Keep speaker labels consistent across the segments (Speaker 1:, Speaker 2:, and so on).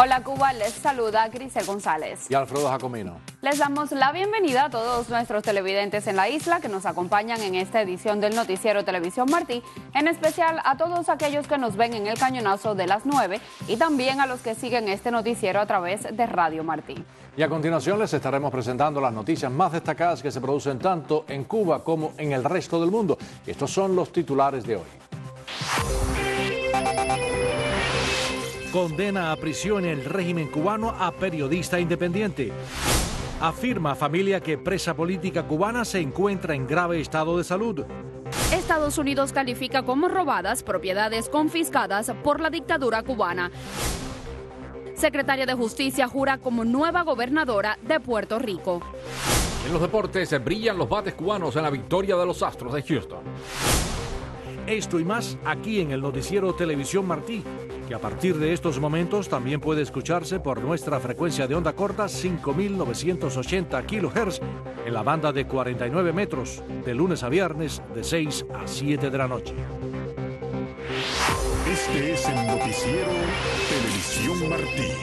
Speaker 1: Hola Cuba, les saluda Grisel González.
Speaker 2: Y Alfredo Jacomino.
Speaker 1: Les damos la bienvenida a todos nuestros televidentes en la isla que nos acompañan en esta edición del Noticiero Televisión Martí, en especial a todos aquellos que nos ven en el cañonazo de las 9 y también a los que siguen este noticiero a través de Radio Martí.
Speaker 2: Y a continuación les estaremos presentando las noticias más destacadas que se producen tanto en Cuba como en el resto del mundo. Y estos son los titulares de hoy.
Speaker 3: Condena a prisión el régimen cubano a periodista independiente. Afirma familia que presa política cubana se encuentra en grave estado de salud.
Speaker 1: Estados Unidos califica como robadas propiedades confiscadas por la dictadura cubana. Secretaria de Justicia jura como nueva gobernadora de Puerto Rico.
Speaker 4: En los deportes brillan los bates cubanos en la victoria de los Astros de Houston.
Speaker 3: Esto y más aquí en el Noticiero Televisión Martí, que a partir de estos momentos también puede escucharse por nuestra frecuencia de onda corta 5.980 kHz en la banda de 49 metros, de lunes a viernes de 6 a 7 de la noche.
Speaker 5: Este es el Noticiero Televisión Martí.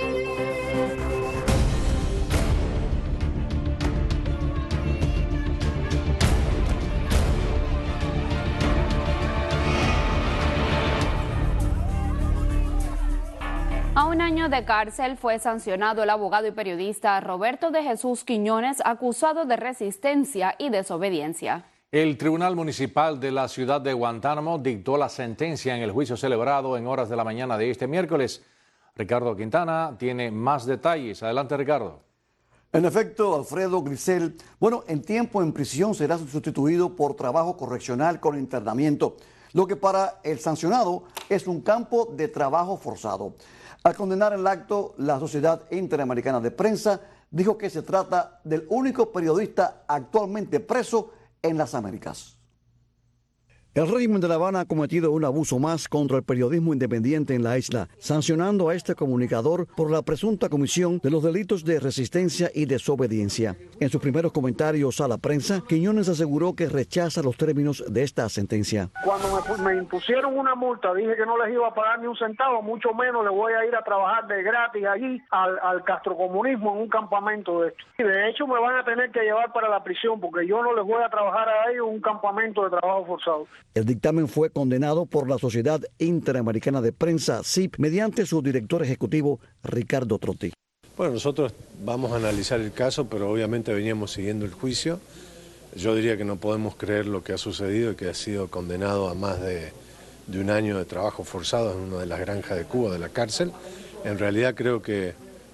Speaker 1: A un año de cárcel fue sancionado el abogado y periodista Roberto de Jesús Quiñones, acusado de resistencia y desobediencia.
Speaker 2: El Tribunal Municipal de la ciudad de Guantánamo dictó la sentencia en el juicio celebrado en horas de la mañana de este miércoles. Ricardo Quintana tiene más detalles. Adelante, Ricardo.
Speaker 6: En efecto, Alfredo, Grisel, en tiempo en prisión será sustituido por trabajo correccional con internamiento, lo que para el sancionado es un campo de trabajo forzado. Al condenar el acto, la Sociedad Interamericana de Prensa dijo que se trata del único periodista actualmente preso en las Américas. El régimen de La Habana ha cometido un abuso más contra el periodismo independiente en la isla, sancionando a este comunicador por la presunta comisión de los delitos de resistencia y desobediencia. En sus primeros comentarios a la prensa, Quiñones aseguró que rechaza los términos de esta sentencia.
Speaker 7: Cuando me impusieron una multa, dije que no les iba a pagar ni un centavo, mucho menos le voy a ir a trabajar de gratis allí al castrocomunismo en un campamento de esto. Y de hecho me van a tener que llevar para la prisión porque yo no les voy a trabajar a ellos en un campamento de trabajo forzado.
Speaker 6: El dictamen fue condenado por la Sociedad Interamericana de Prensa, SIP, mediante su director ejecutivo, Ricardo Trotti.
Speaker 8: Bueno, nosotros vamos a analizar el caso, pero obviamente veníamos siguiendo el juicio. Yo diría que no podemos creer lo que ha sucedido y que ha sido condenado a más de un año de trabajo forzado en una de las granjas de Cuba, de la cárcel. En realidad creo que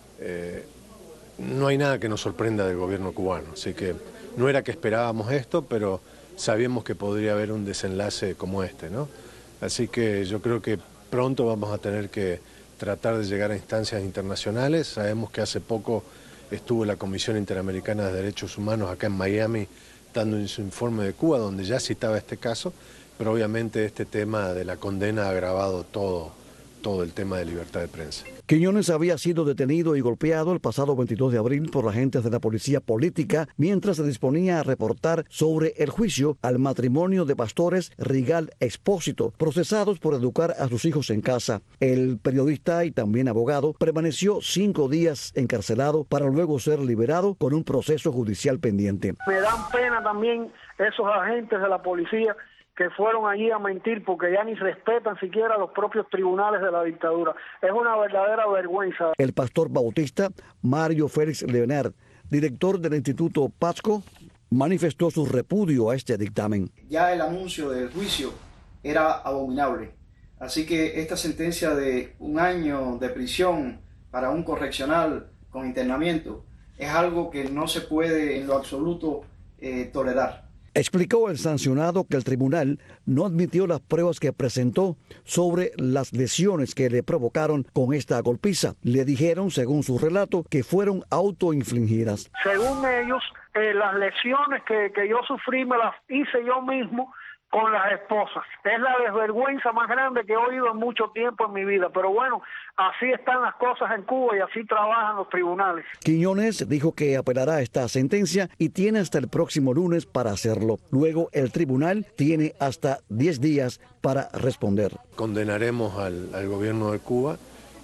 Speaker 8: no hay nada que nos sorprenda del gobierno cubano, así que no era que esperábamos esto, pero sabíamos que podría haber un desenlace como este, ¿no? Así que yo creo que pronto vamos a tener que tratar de llegar a instancias internacionales. Sabemos que hace poco estuvo la Comisión Interamericana de Derechos Humanos acá en Miami dando su informe de Cuba, donde ya citaba este caso, pero obviamente este tema de la condena ha agravado todo el tema de libertad de prensa.
Speaker 6: Quiñones había sido detenido y golpeado el pasado 22 de abril por agentes de la policía política mientras se disponía a reportar sobre el juicio al matrimonio de pastores Rigal Expósito, procesados por educar a sus hijos en casa. El periodista y también abogado permaneció 5 días encarcelado para luego ser liberado con un proceso judicial pendiente.
Speaker 7: Me dan pena también esos agentes de la policía que fueron allí a mentir porque ya ni respetan siquiera los propios tribunales de la dictadura. Es una verdadera vergüenza.
Speaker 6: El pastor bautista Mario Félix Leonard, director del Instituto Pasco, manifestó su repudio a este dictamen.
Speaker 9: Ya el anuncio del juicio era abominable, así que esta sentencia de 1 año de prisión para un correccional con internamiento es algo que no se puede en lo absoluto tolerar.
Speaker 6: Explicó el sancionado que el tribunal no admitió las pruebas que presentó sobre las lesiones que le provocaron con esta golpiza. Le dijeron, según su relato, que fueron autoinfligidas.
Speaker 7: Según ellos, las lesiones que yo sufrí me las hice yo mismo con las esposas. Es la desvergüenza más grande que he oído en mucho tiempo en mi vida. Pero bueno, así están las cosas en Cuba y así trabajan los tribunales.
Speaker 6: Quiñones dijo que apelará esta sentencia y tiene hasta el próximo lunes para hacerlo. Luego el tribunal tiene hasta 10 días para responder.
Speaker 8: Condenaremos al gobierno de Cuba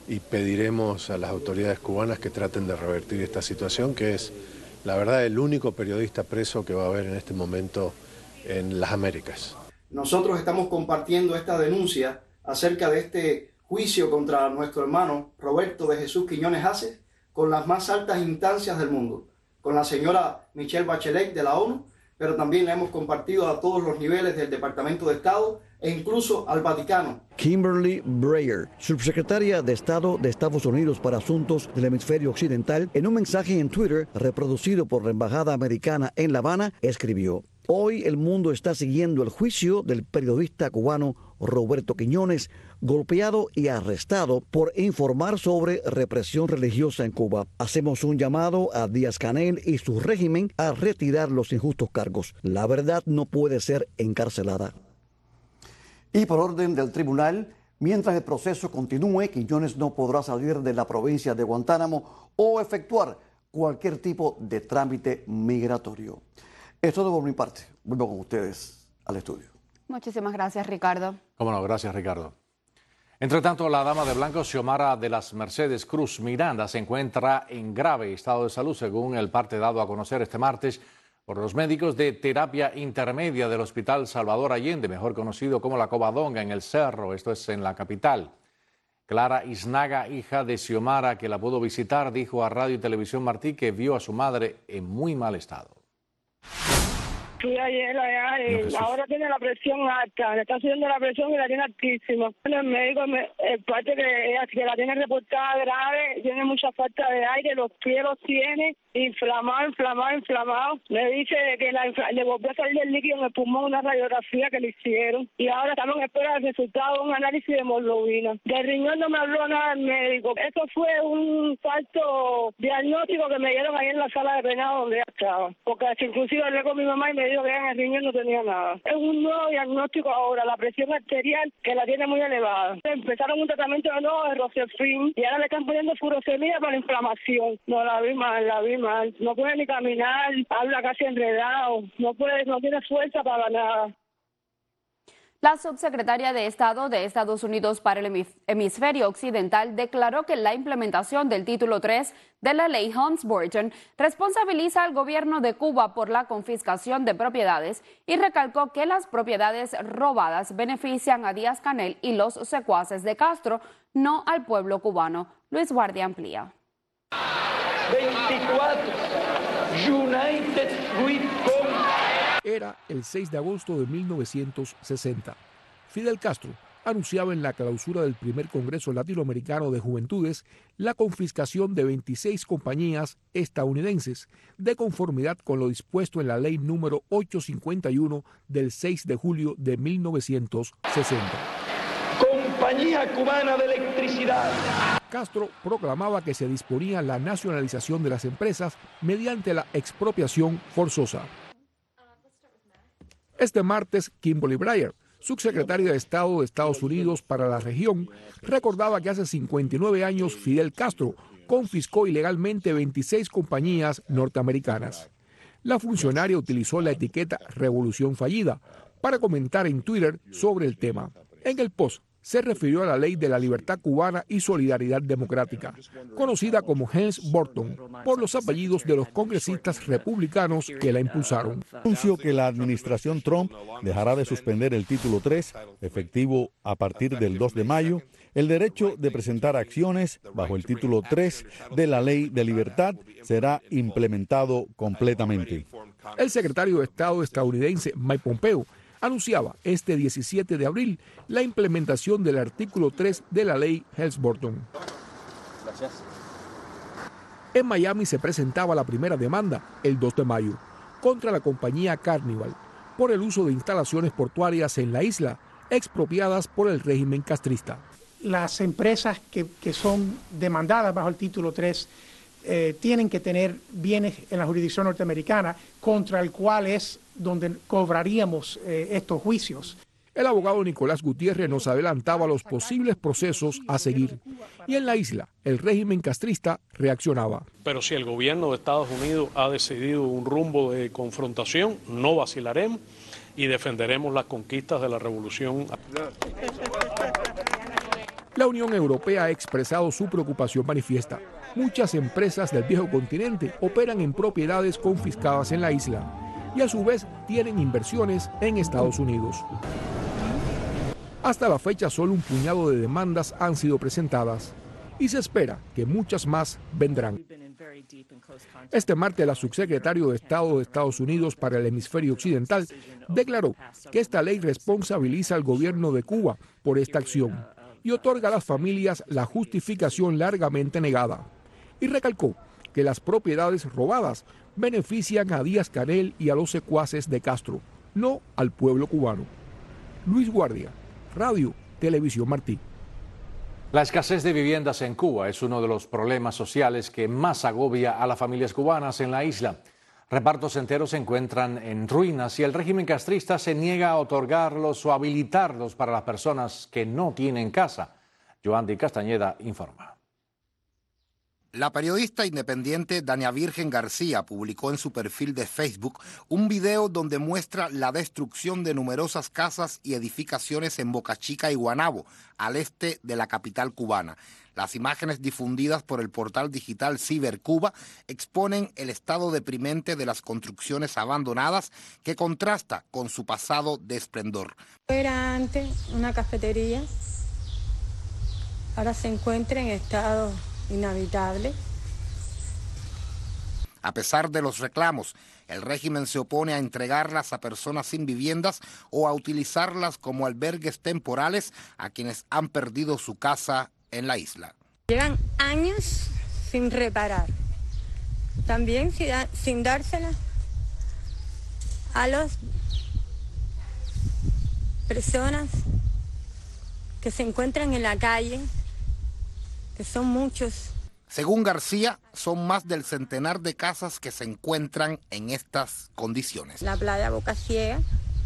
Speaker 8: y pediremos a las autoridades cubanas que traten de revertir esta situación, que es, la verdad, el único periodista preso que va a haber en este momento en las Américas.
Speaker 9: Nosotros estamos compartiendo esta denuncia acerca de este juicio contra nuestro hermano Roberto de Jesús Quiñones Aces con las más altas instancias del mundo, con la señora Michelle Bachelet de la ONU, pero también la hemos compartido a todos los niveles del Departamento de Estado e incluso al Vaticano.
Speaker 6: Kimberly Breyer, subsecretaria de Estado de Estados Unidos para Asuntos del Hemisferio Occidental, en un mensaje en Twitter reproducido por la Embajada Americana en La Habana, escribió: hoy el mundo está siguiendo el juicio del periodista cubano Roberto Quiñones, golpeado y arrestado por informar sobre represión religiosa en Cuba. Hacemos un llamado a Díaz-Canel y su régimen a retirar los injustos cargos. La verdad no puede ser encarcelada. Y por orden del tribunal, mientras el proceso continúe, Quiñones no podrá salir de la provincia de Guantánamo o efectuar cualquier tipo de trámite migratorio. Es todo por mi parte. Vuelvo con ustedes al estudio.
Speaker 1: Muchísimas gracias, Ricardo.
Speaker 2: Cómo no, gracias, Ricardo. Entre tanto, la dama de blanco, Xiomara de las Mercedes Cruz Miranda, se encuentra en grave estado de salud, según el parte dado a conocer este martes por los médicos de terapia intermedia del Hospital Salvador Allende, mejor conocido como La Covadonga, en El Cerro, esto es en la capital. Clara Iznaga, hija de Xiomara, que la pudo visitar, dijo a Radio y Televisión Martí que vio a su madre en muy mal estado.
Speaker 10: Fui ayer allá y ahora tiene la presión alta, le está subiendo la presión y la tiene altísima. El médico, el parte que la tiene reportada grave, tiene mucha falta de aire, los pies los tiene inflamado. Me dice que le volvió a salir el líquido en el pulmón, una radiografía que le hicieron. Y ahora estamos en espera del resultado de un análisis de hemoglobina. Del riñón no me habló nada el médico. Eso fue un falso diagnóstico que me dieron ahí en la sala de penado donde ella estaba. Porque inclusive hablé con mi mamá y me dijo que en el riñón no tenía nada. Es un nuevo diagnóstico ahora, la presión arterial que la tiene muy elevada. Empezaron un tratamiento de nuevo de Rocephin y ahora le están poniendo furosemida para la inflamación. No, la vi mal. No puede ni caminar, habla casi enredado, no tiene fuerza para nada.
Speaker 1: La subsecretaria de Estado de Estados Unidos para el Hemisferio Occidental declaró que la implementación del título 3 de la ley Helms-Burton responsabiliza al gobierno de Cuba por la confiscación de propiedades y recalcó que las propiedades robadas benefician a Díaz-Canel y los secuaces de Castro, no al pueblo cubano. Luis Guardia amplía.
Speaker 11: 24 United Fruit Company.
Speaker 3: Era el 6 de agosto de 1960. Fidel Castro anunciaba en la clausura del primer Congreso Latinoamericano de Juventudes la confiscación de 26 compañías estadounidenses, de conformidad con lo dispuesto en la ley número 851 del 6 de julio de 1960.
Speaker 11: Compañía Cubana de Electricidad.
Speaker 3: Castro proclamaba que se disponía la nacionalización de las empresas mediante la expropiación forzosa. Este martes, Kimberly Breyer, subsecretaria de Estado de Estados Unidos para la región, recordaba que hace 59 años Fidel Castro confiscó ilegalmente 26 compañías norteamericanas. La funcionaria utilizó la etiqueta Revolución Fallida para comentar en Twitter sobre el tema. En el post se refirió a la Ley de la Libertad Cubana y Solidaridad Democrática, conocida como Helms-Burton, por los apellidos de los congresistas republicanos que la impulsaron.
Speaker 12: Anunció que la administración Trump dejará de suspender el título 3, efectivo a partir del 2 de mayo, el derecho de presentar acciones bajo el título 3 de la Ley de Libertad será implementado completamente.
Speaker 3: El secretario de Estado estadounidense Mike Pompeo anunciaba este 17 de abril la implementación del artículo 3 de la ley Helms-Burton. En Miami se presentaba la primera demanda, el 2 de mayo, contra la compañía Carnival por el uso de instalaciones portuarias en la isla, expropiadas por el régimen castrista.
Speaker 13: Las empresas que son demandadas bajo el título 3 tienen que tener bienes en la jurisdicción norteamericana contra el cual es donde cobraríamos estos juicios.
Speaker 3: El abogado Nicolás Gutiérrez nos adelantaba los posibles procesos a seguir. Y en la isla, el régimen castrista reaccionaba.
Speaker 14: Pero si el gobierno de Estados Unidos ha decidido un rumbo de confrontación, no vacilaremos y defenderemos las conquistas de la revolución.
Speaker 15: La Unión Europea ha expresado su preocupación manifiesta. Muchas empresas del viejo continente operan en propiedades confiscadas en la isla y a su vez tienen inversiones en Estados Unidos. Hasta la fecha solo un puñado de demandas han sido presentadas y se espera que muchas más vendrán. Este martes, la subsecretario de Estado de Estados Unidos para el hemisferio occidental declaró que esta ley responsabiliza al gobierno de Cuba por esta acción y otorga a las familias la justificación largamente negada. Y recalcó que las propiedades robadas benefician a Díaz-Canel y a los secuaces de Castro, no al pueblo cubano. Luis Guardia, Radio Televisión Martí.
Speaker 2: La escasez de viviendas en Cuba es uno de los problemas sociales que más agobia a las familias cubanas en la isla. Repartos enteros se encuentran en ruinas y el régimen castrista se niega a otorgarlos o habilitarlos para las personas que no tienen casa. Joandy Castañeda informa.
Speaker 16: La periodista independiente Dania Virgen García publicó en su perfil de Facebook un video donde muestra la destrucción de numerosas casas y edificaciones en Boca Chica y Guanabo, al este de la capital cubana. Las imágenes difundidas por el portal digital Cibercuba exponen el estado deprimente de las construcciones abandonadas que contrasta con su pasado de esplendor.
Speaker 17: Era antes una cafetería, ahora se encuentra en estado inhabitable.
Speaker 16: A pesar de los reclamos, el régimen se opone a entregarlas a personas sin viviendas o a utilizarlas como albergues temporales a quienes han perdido su casa en la isla.
Speaker 17: Llevan años sin reparar, también sin dárselas a las personas que se encuentran en la calle, que son muchos.
Speaker 16: Según García, son más del centenar de casas que se encuentran en estas condiciones.
Speaker 17: La playa Boca Ciega,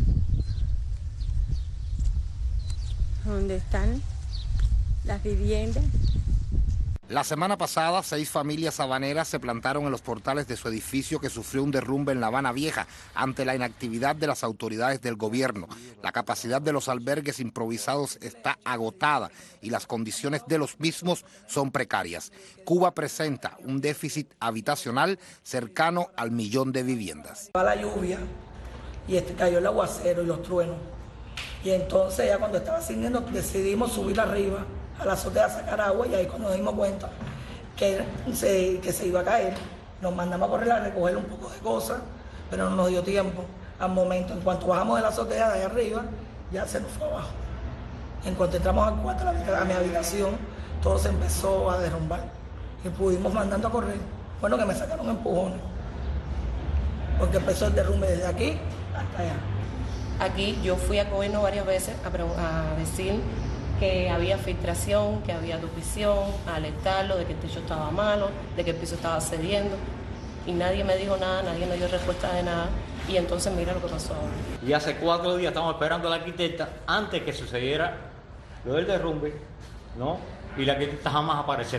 Speaker 17: donde están las viviendas.
Speaker 16: La semana pasada, 6 familias habaneras se plantaron en los portales de su edificio que sufrió un derrumbe en La Habana Vieja ante la inactividad de las autoridades del gobierno. La capacidad de los albergues improvisados está agotada y las condiciones de los mismos son precarias. Cuba presenta un déficit habitacional cercano al 1.000.000 de viviendas.
Speaker 18: La lluvia y cayó el aguacero y los truenos. Y entonces ya cuando estaba ascendiendo decidimos subir arriba a la azotea a sacar agua y ahí cuando nos dimos cuenta que se iba a caer, nos mandamos a correr a recoger un poco de cosas, pero no nos dio tiempo al momento. En cuanto bajamos de la azotea de ahí arriba, ya se nos fue abajo. En cuanto entramos al cuarto, a mi habitación, todo se empezó a derrumbar y pudimos mandando a correr. Bueno, que me sacaron empujones, porque empezó el derrumbe desde aquí hasta allá.
Speaker 19: Aquí yo fui a gobierno varias veces a decir que había filtración, que había duplición, a alertarlo de que el techo estaba malo, de que el piso estaba cediendo, y nadie me dijo nada, nadie me dio respuesta de nada, y entonces mira lo que pasó ahora.
Speaker 20: Y hace 4 días estamos esperando a la arquitecta antes que sucediera lo del derrumbe, ¿no? Y la arquitecta jamás apareció.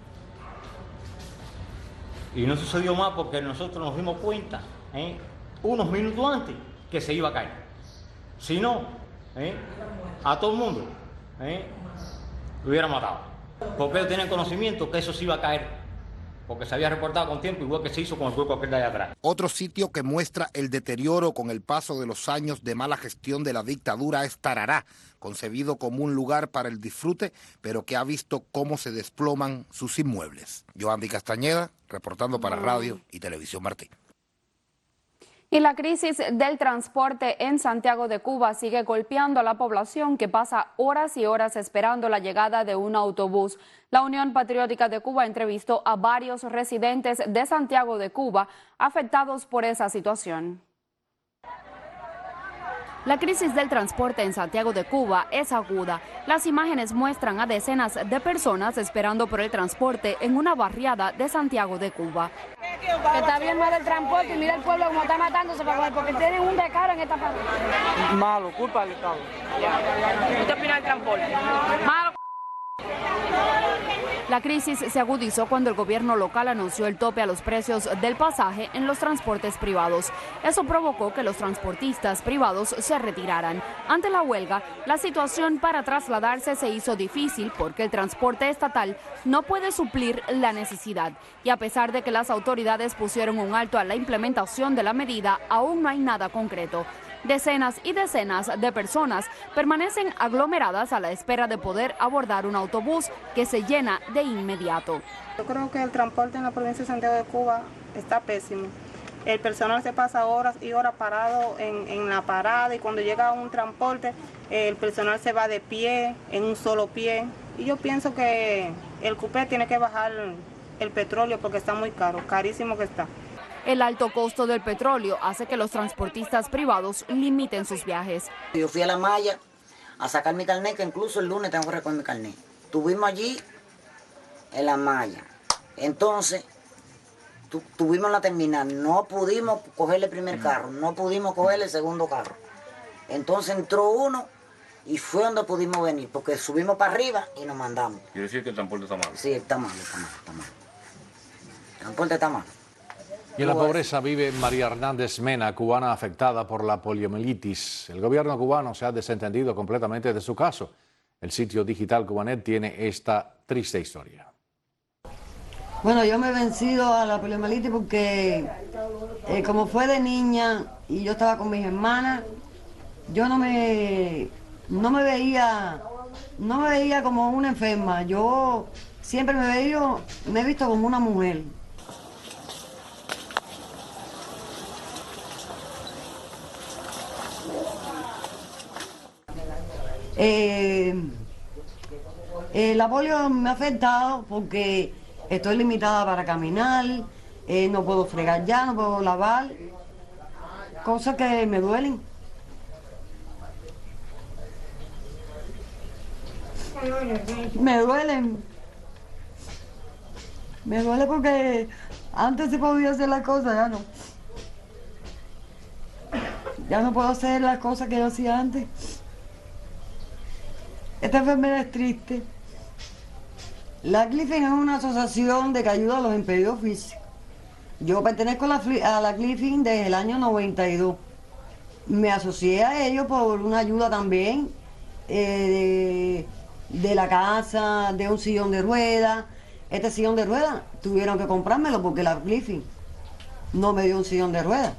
Speaker 20: Y no sucedió más porque nosotros nos dimos cuenta, unos minutos antes, que se iba a caer. Si no, a todo el mundo lo hubiera matado. Porque ellos tenían conocimiento que eso se iba a caer, porque se había reportado con tiempo, igual que se hizo con el hueco aquel de allá atrás.
Speaker 16: Otro sitio que muestra el deterioro con el paso de los años de mala gestión de la dictadura es Tarará, concebido como un lugar para el disfrute, pero que ha visto cómo se desploman sus inmuebles. Joandy Castañeda, reportando para Radio y Televisión Martí.
Speaker 1: Y la crisis del transporte en Santiago de Cuba sigue golpeando a la población que pasa horas y horas esperando la llegada de un autobús. La Unión Patriótica de Cuba entrevistó a varios residentes de Santiago de Cuba afectados por esa situación. La crisis del transporte en Santiago de Cuba es aguda. Las imágenes muestran a decenas de personas esperando por el transporte en una barriada de Santiago de Cuba.
Speaker 10: Está bien mal el transporte y mira el pueblo como está matándose porque tienen un descaro en esta parte.
Speaker 21: Malo, culpa del Estado.
Speaker 10: ¿Usted opina del transporte? Malo.
Speaker 1: La crisis se agudizó cuando el gobierno local anunció el tope a los precios del pasaje en los transportes privados. Eso provocó que los transportistas privados se retiraran. Ante la huelga, la situación para trasladarse se hizo difícil porque el transporte estatal no puede suplir la necesidad. Y a pesar de que las autoridades pusieron un alto a la implementación de la medida, aún no hay nada concreto. Decenas y decenas de personas permanecen aglomeradas a la espera de poder abordar un autobús que se llena de inmediato.
Speaker 4: Yo creo que el transporte en la provincia de Santiago de Cuba está pésimo. El personal se pasa horas y horas parado en la parada, y cuando llega un transporte el personal se va de pie, en un solo pie. Y yo pienso que el cupé tiene que bajar el petróleo porque está muy caro, carísimo que está.
Speaker 1: El alto costo del petróleo hace que los transportistas privados limiten sus viajes.
Speaker 22: Yo fui a La Maya a sacar mi carnet, que incluso el lunes tengo que recoger mi carnet. Estuvimos allí en La Maya. Entonces, tuvimos la terminal, no pudimos coger el primer carro, no pudimos coger el segundo carro. Entonces entró uno y fue donde pudimos venir, porque subimos para arriba y nos mandamos.
Speaker 23: ¿Quiere decir que el transporte está malo?
Speaker 22: Sí, está malo, está malo, está malo. El transporte está malo.
Speaker 2: Y en la pobreza vive María Hernández Mena, cubana afectada por la poliomielitis. El gobierno cubano se ha desentendido completamente de su caso. El sitio digital Cubanet tiene esta triste historia.
Speaker 24: Bueno, yo me he vencido a la poliomielitis porque como fue de niña y yo estaba con mis hermanas, yo no me veía como una enferma. Yo siempre me he visto como una mujer. La polio me ha afectado porque estoy limitada para caminar, no puedo fregar ya, no puedo lavar, cosas que me duelen. Me duele porque antes se podía hacer las cosas, ya no. Ya no puedo hacer las cosas que yo hacía antes. Esta enfermedad es triste. La Clifin es una asociación de que ayuda a los impedidos físicos. Yo pertenezco a la Clifin desde el año 92. Me asocié a ellos por una ayuda también de la casa, de un sillón de ruedas. Este sillón de ruedas tuvieron que comprármelo porque la Clifin no me dio un sillón de ruedas.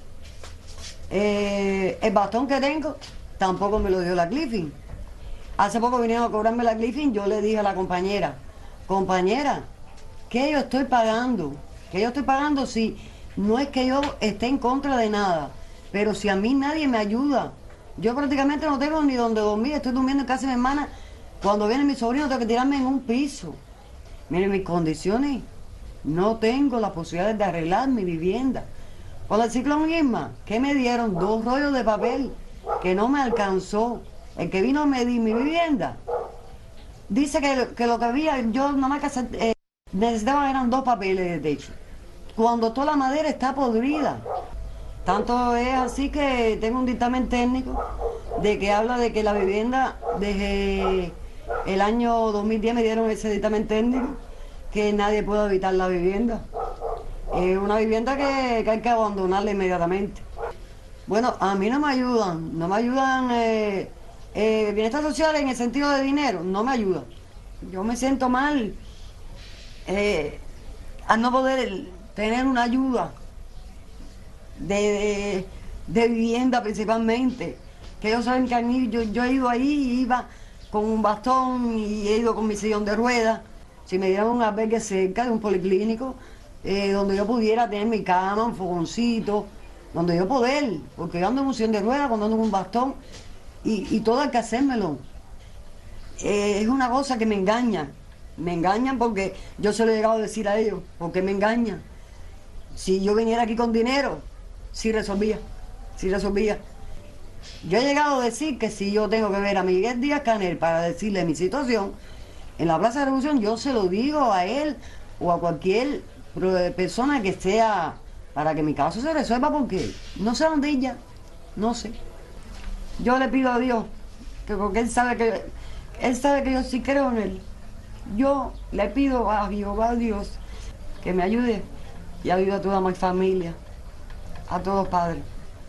Speaker 24: El bastón que tengo tampoco me lo dio la Clifin. Hace poco vinieron a cobrarme la Clifin, yo le dije a la compañera, ¿qué yo estoy pagando? ¿Qué yo estoy pagando si no es que yo esté en contra de nada? Pero si a mí nadie me ayuda, yo prácticamente no tengo ni donde dormir, estoy durmiendo en casa de mi hermana. Cuando viene mi sobrino tengo que tirarme en un piso. Miren mis condiciones, no tengo la posibilidad de arreglar mi vivienda. Con el ciclón Irma, ¿qué me dieron? 2 rollos de papel que no me alcanzó. El que vino a medir mi vivienda dice que lo que había, yo nada más que necesitaba eran 2 papeles de techo, cuando toda la madera está podrida. Tanto es así que tengo un dictamen técnico de que habla de que la vivienda, desde el año 2010 me dieron ese dictamen técnico, que nadie puede habitar la vivienda. Es una vivienda que hay que abandonarla inmediatamente. Bueno, a mí no me ayudan bienestar social en el sentido de dinero, no me ayuda. Yo me siento mal al no poder tener una ayuda de vivienda principalmente. Que ellos saben que yo he ido ahí y iba con un bastón y he ido con mi sillón de ruedas. Si me dieran un albergue cerca de un policlínico, donde yo pudiera tener mi cama, un fogoncito, donde yo poder, porque yo ando en un sillón de ruedas, cuando ando en un bastón, y todo hay que hacérmelo. Es una cosa que me engañan porque yo se lo he llegado a decir a ellos, porque me engañan. Si yo viniera aquí con dinero, sí resolvía. Yo he llegado a decir que si yo tengo que ver a Miguel Díaz-Canel para decirle mi situación, en la Plaza de la Revolución yo se lo digo a él o a cualquier persona que sea, para que mi caso se resuelva, porque no sé dónde ella, no sé. Yo le pido a Dios, que porque Él sabe que yo sí creo en Él, Yo le pido a Jehová Dios que me ayude y ayude a toda mi familia, a todos padres.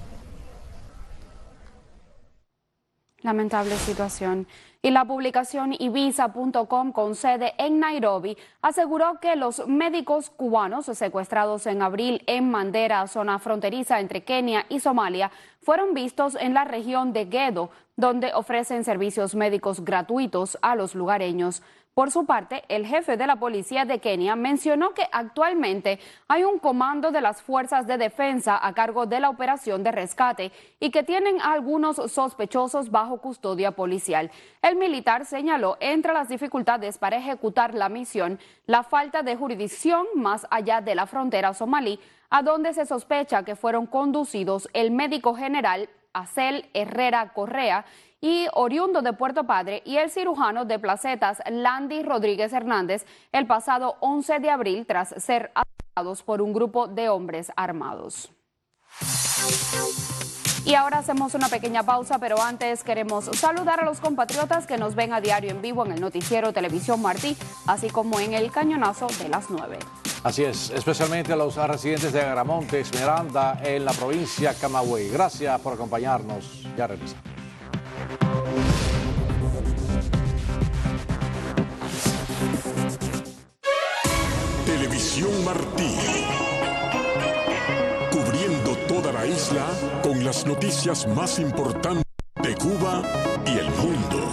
Speaker 1: Lamentable situación. Y la publicación Ibiza.com, con sede en Nairobi, aseguró que los médicos cubanos secuestrados en abril en Mandera, zona fronteriza entre Kenia y Somalia, fueron vistos en la región de Gedo, donde ofrecen servicios médicos gratuitos a los lugareños. Por su parte, el jefe de la policía de Kenia mencionó que actualmente hay un comando de las fuerzas de defensa a cargo de la operación de rescate y que tienen a algunos sospechosos bajo custodia policial. El militar señaló entre las dificultades para ejecutar la misión la falta de jurisdicción más allá de la frontera somalí, a donde se sospecha que fueron conducidos el médico general Acel Herrera Correa y oriundo de Puerto Padre, y el cirujano de Placetas, Landy Rodríguez Hernández, el pasado 11 de abril tras ser atacados por un grupo de hombres armados. Y ahora hacemos una pequeña pausa, pero antes queremos saludar a los compatriotas que nos ven a diario en vivo en el noticiero Televisión Martí, así como en el Cañonazo de las 9.
Speaker 2: Así es, especialmente a los residentes de Agramonte, Esmeralda, en la provincia de Camagüey. Gracias por acompañarnos. Ya regresamos.
Speaker 5: Televisión Martí. Cubriendo toda la isla con las noticias más importantes de Cuba y el mundo.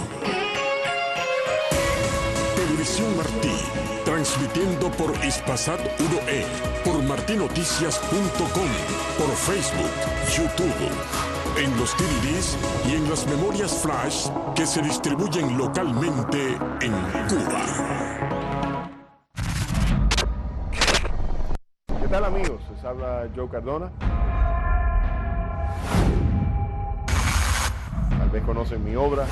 Speaker 5: Televisión Martí. Transmitiendo por Hispasat 1E, por martinoticias.com, por Facebook, YouTube, en los DVDs y en las memorias flash que se distribuyen localmente en Cuba.
Speaker 7: ¿Qué tal, amigos? Les habla Joe Cardona. Tal vez conocen mi obra.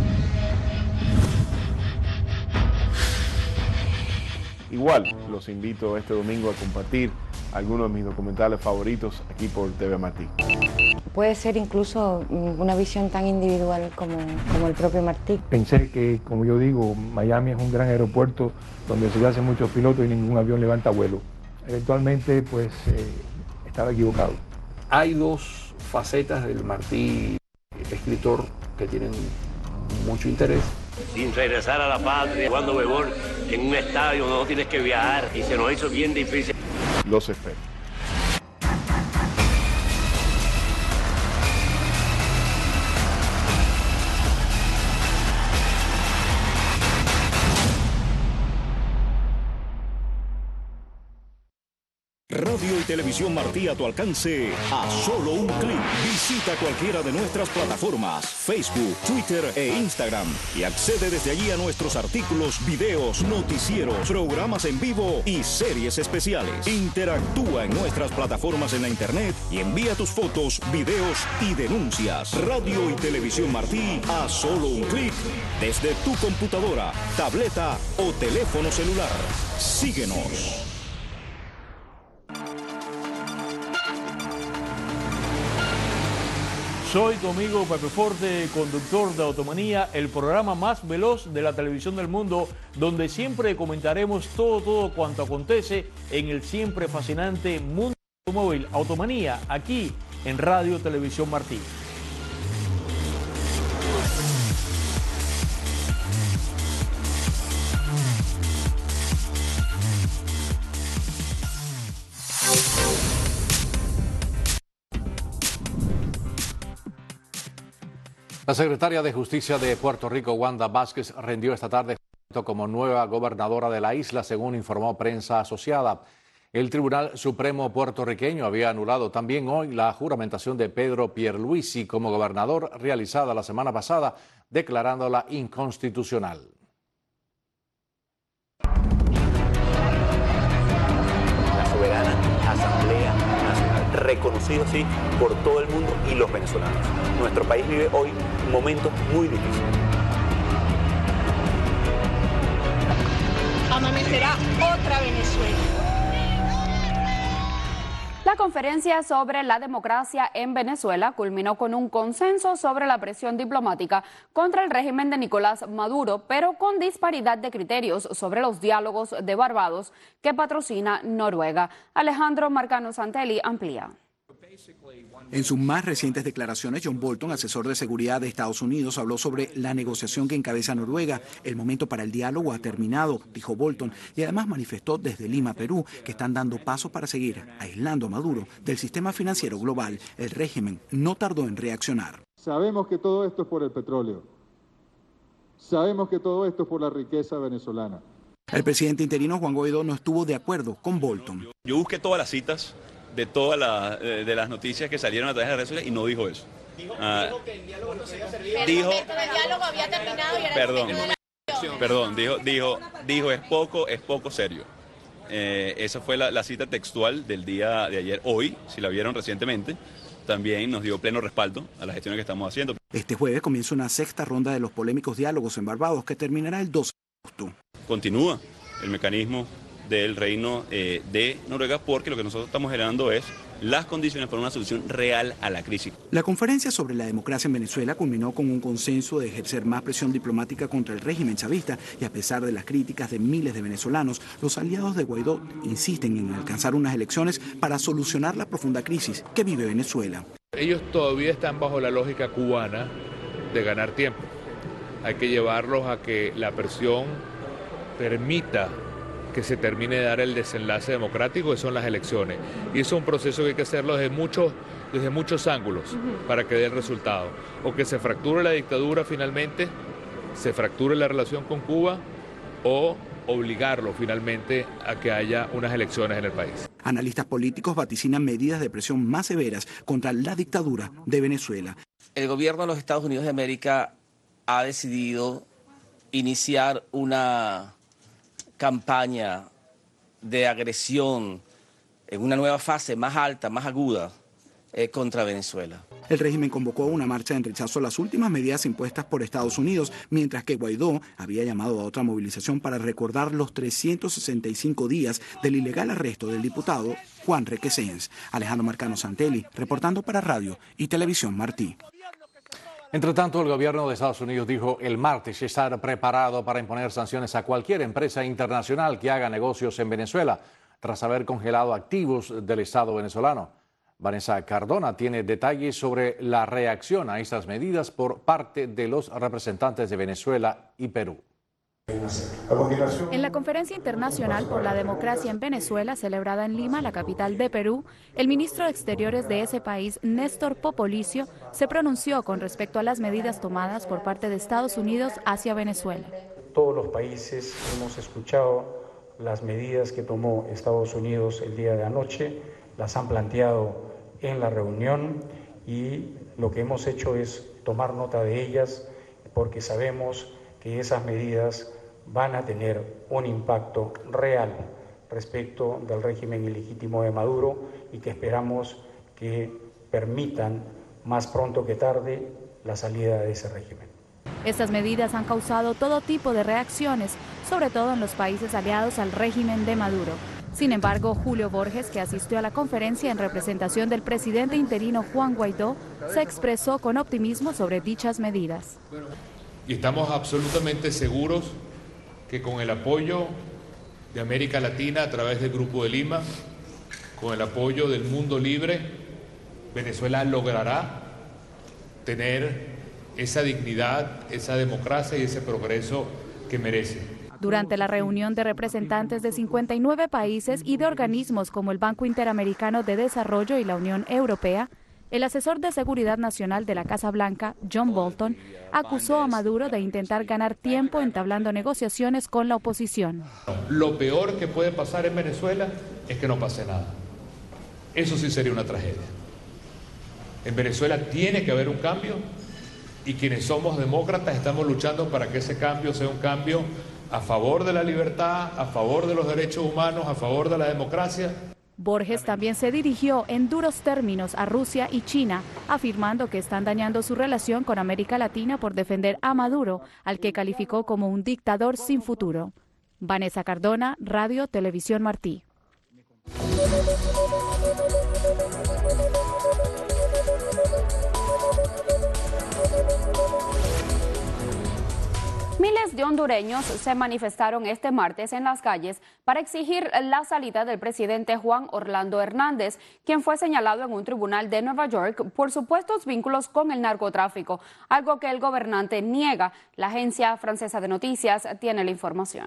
Speaker 7: Igual, los invito este domingo a compartir algunos de mis documentales favoritos aquí por TV Martí.
Speaker 8: Puede ser incluso una visión tan individual como el propio Martí.
Speaker 23: Pensé que, como yo digo, Miami es un gran aeropuerto donde se hacen muchos pilotos y ningún avión levanta vuelo. Eventualmente, pues, estaba equivocado.
Speaker 25: Hay dos facetas del Martí escritor que tienen mucho interés.
Speaker 26: Sin regresar a la patria, jugando béisbol en un estadio donde no tienes que viajar, y se nos hizo bien difícil.
Speaker 7: Los espero.
Speaker 27: Radio y Televisión Martí a tu alcance a solo un clic. Visita cualquiera de nuestras plataformas, Facebook, Twitter e Instagram, y accede desde allí a nuestros artículos, videos, noticieros, programas en vivo y series especiales. Interactúa en nuestras plataformas en la internet y envía tus fotos, videos y denuncias. Radio y Televisión Martí a solo un clic desde tu computadora, tableta o teléfono celular. Síguenos.
Speaker 3: Soy tu amigo Pepe Forte, conductor de Automanía, el programa más veloz de la televisión del mundo, donde siempre comentaremos todo cuanto acontece en el siempre fascinante mundo automóvil. Automanía, aquí en Radio Televisión Martí.
Speaker 2: La secretaria de Justicia de Puerto Rico, Wanda Vázquez, rendió esta tarde como nueva gobernadora de la isla, según informó Prensa Asociada. El Tribunal Supremo puertorriqueño había anulado también hoy la juramentación de Pedro Pierluisi como gobernador, realizada la semana pasada, declarándola inconstitucional.
Speaker 28: La soberana Asamblea Nacional, reconocido así por todo el mundo y los venezolanos. Nuestro país vive hoy un momento muy difícil.
Speaker 29: Amanecerá otra Venezuela.
Speaker 1: La La conferencia sobre la democracia en Venezuela culminó con un consenso sobre la presión diplomática contra el régimen de Nicolás Maduro, pero con disparidad de criterios sobre los diálogos de Barbados que patrocina Noruega. Alejandro Marcano Santelli amplía.
Speaker 6: En sus más recientes declaraciones, John Bolton, asesor de seguridad de Estados Unidos, habló sobre la negociación que encabeza Noruega. El momento para el diálogo ha terminado, dijo Bolton, y además manifestó desde Lima, Perú, que están dando pasos para seguir aislando a Maduro del sistema financiero global. El régimen no tardó en reaccionar.
Speaker 9: Sabemos que todo esto es por el petróleo. Sabemos que todo esto es por la riqueza venezolana.
Speaker 6: El presidente interino Juan Guaidó no estuvo de acuerdo con Bolton.
Speaker 11: Yo busqué todas las citas de todas las noticias que salieron a través de las redes sociales y no dijo eso. Dijo que el diálogo no sería servido. El momento del diálogo había terminado y era el momento de la dijo es poco serio. Esa fue la cita textual del día de ayer. Hoy, si la vieron recientemente, también nos dio pleno respaldo a las gestiones que estamos haciendo.
Speaker 6: Este jueves comienza una sexta ronda de los polémicos diálogos en Barbados que terminará el 12 de agosto.
Speaker 11: Continúa el mecanismo del reino de Noruega, porque lo que nosotros estamos generando es las condiciones para una solución real a la crisis.
Speaker 6: La conferencia sobre la democracia en Venezuela culminó con un consenso de ejercer más presión diplomática contra el régimen chavista y a pesar de las críticas de miles de venezolanos, los aliados de Guaidó insisten en alcanzar unas elecciones para solucionar la profunda crisis que vive Venezuela.
Speaker 12: Ellos todavía están bajo la lógica cubana de ganar tiempo. Hay que llevarlos a que la presión permita que se termine de dar el desenlace democrático, que son las elecciones. Y eso es un proceso que hay que hacerlo desde muchos ángulos para que dé el resultado. O que se fracture la dictadura finalmente, se fracture la relación con Cuba, o obligarlo finalmente a que haya unas elecciones en el país.
Speaker 6: Analistas políticos vaticinan medidas de presión más severas contra la dictadura de Venezuela.
Speaker 13: El gobierno de los Estados Unidos de América ha decidido iniciar una campaña de agresión en una nueva fase más alta, más aguda, contra Venezuela.
Speaker 6: El régimen convocó una marcha en rechazo a las últimas medidas impuestas por Estados Unidos, mientras que Guaidó había llamado a otra movilización para recordar los 365 días del ilegal arresto del diputado Juan Requesens. Alejandro Marcano Santelli, reportando para Radio y Televisión Martí.
Speaker 2: Entre tanto, el gobierno de Estados Unidos dijo el martes estar preparado para imponer sanciones a cualquier empresa internacional que haga negocios en Venezuela, tras haber congelado activos del Estado venezolano. Vanessa Cardona tiene detalles sobre la reacción a estas medidas por parte de los representantes de Venezuela y Perú.
Speaker 14: En la Conferencia Internacional por la Democracia en Venezuela, celebrada en Lima, la capital de Perú, el ministro de Exteriores de ese país, Néstor Popolicio, se pronunció con respecto a las medidas tomadas por parte de Estados Unidos hacia Venezuela.
Speaker 15: Todos los países hemos escuchado las medidas que tomó Estados Unidos el día de anoche, las han planteado en la reunión y lo que hemos hecho es tomar nota de ellas porque sabemos que esas medidas van a tener un impacto real respecto del régimen ilegítimo de Maduro y que esperamos que permitan más pronto que tarde la salida de ese régimen.
Speaker 14: Estas medidas han causado todo tipo de reacciones, sobre todo en los países aliados al régimen de Maduro. Sin embargo, Julio Borges, que asistió a la conferencia en representación del presidente interino Juan Guaidó, se expresó con optimismo sobre dichas medidas.
Speaker 12: Y estamos absolutamente seguros que con el apoyo de América Latina a través del Grupo de Lima, con el apoyo del mundo libre, Venezuela logrará tener esa dignidad, esa democracia y ese progreso que merece.
Speaker 14: Durante la reunión de representantes de 59 países y de organismos como el Banco Interamericano de Desarrollo y la Unión Europea, el asesor de Seguridad Nacional de la Casa Blanca, John Bolton, acusó a Maduro de intentar ganar tiempo entablando negociaciones con la oposición.
Speaker 12: Lo peor que puede pasar en Venezuela es que no pase nada. Eso sí sería una tragedia. En Venezuela tiene que haber un cambio y quienes somos demócratas estamos luchando para que ese cambio sea un cambio a favor de la libertad, a favor de los derechos humanos, a favor de la democracia.
Speaker 14: Borges también se dirigió en duros términos a Rusia y China, afirmando que están dañando su relación con América Latina por defender a Maduro, al que calificó como un dictador sin futuro. Vanessa Cardona, Radio Televisión Martí.
Speaker 1: Miles de hondureños se manifestaron este martes en las calles para exigir la salida del presidente Juan Orlando Hernández, quien fue señalado en un tribunal de Nueva York por supuestos vínculos con el narcotráfico, algo que el gobernante niega. La agencia francesa de noticias tiene la información.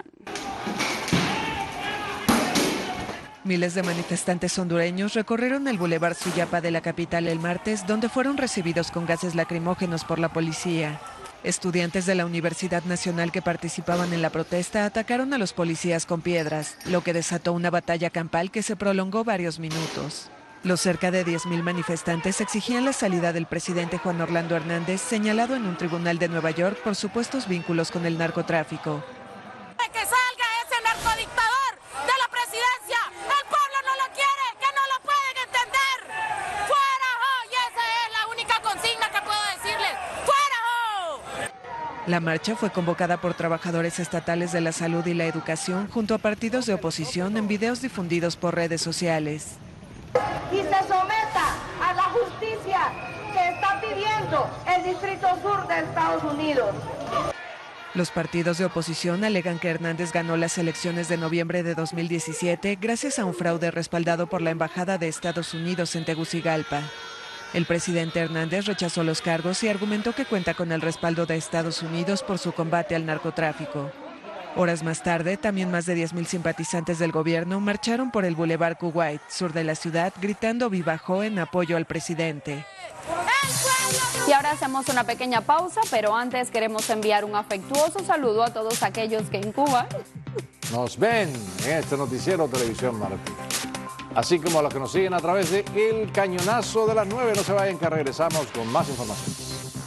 Speaker 4: Miles de manifestantes hondureños recorrieron el Boulevard Suyapa de la capital el martes, donde fueron recibidos con gases lacrimógenos por la policía. Estudiantes de la Universidad Nacional que participaban en la protesta atacaron a los policías con piedras, lo que desató una batalla campal que se prolongó varios minutos. Los cerca de 10.000 manifestantes exigían la salida del presidente Juan Orlando Hernández, señalado en un tribunal de Nueva York por supuestos vínculos con el narcotráfico.
Speaker 10: ¡Que salga ese narcodictador de la presidencia! ¡El pueblo no lo quiere! ¡Que no lo pueden entender! ¡Fuera, ho! Y esa es la única consigna que puedo decirles. ¡Fuera, ho!
Speaker 4: La marcha fue convocada por trabajadores estatales de la salud y la educación junto a partidos de oposición en videos difundidos por redes sociales.
Speaker 10: Y se someta a la justicia que está pidiendo el Distrito Sur de Estados Unidos.
Speaker 4: Los partidos de oposición alegan que Hernández ganó las elecciones de noviembre de 2017 gracias a un fraude respaldado por la Embajada de Estados Unidos en Tegucigalpa. El presidente Hernández rechazó los cargos y argumentó que cuenta con el respaldo de Estados Unidos por su combate al narcotráfico. Horas más tarde, también más de 10.000 simpatizantes del gobierno marcharon por el Boulevard Kuwait, sur de la ciudad, gritando "Viva Jo" en apoyo al presidente.
Speaker 1: Y ahora hacemos una pequeña pausa, pero antes queremos enviar un afectuoso saludo a todos aquellos que en Cuba
Speaker 2: nos ven en este noticiero Televisión Martí. Así como a los que nos siguen a través de El Cañonazo de las 9. No se vayan, que regresamos con más información.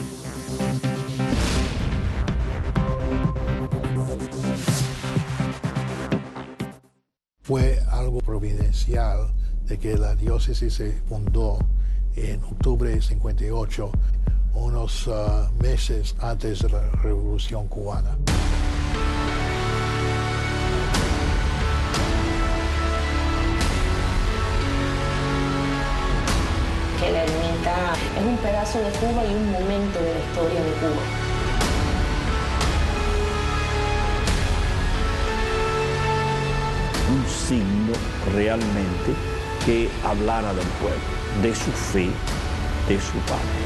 Speaker 16: Fue algo providencial de que la diócesis se fundó en octubre de 58, unos meses antes de la Revolución Cubana.
Speaker 17: Que la ermita es un pedazo de Cuba y un momento de la historia de Cuba.
Speaker 18: Un signo realmente que hablara del pueblo, de su fe, de su patria.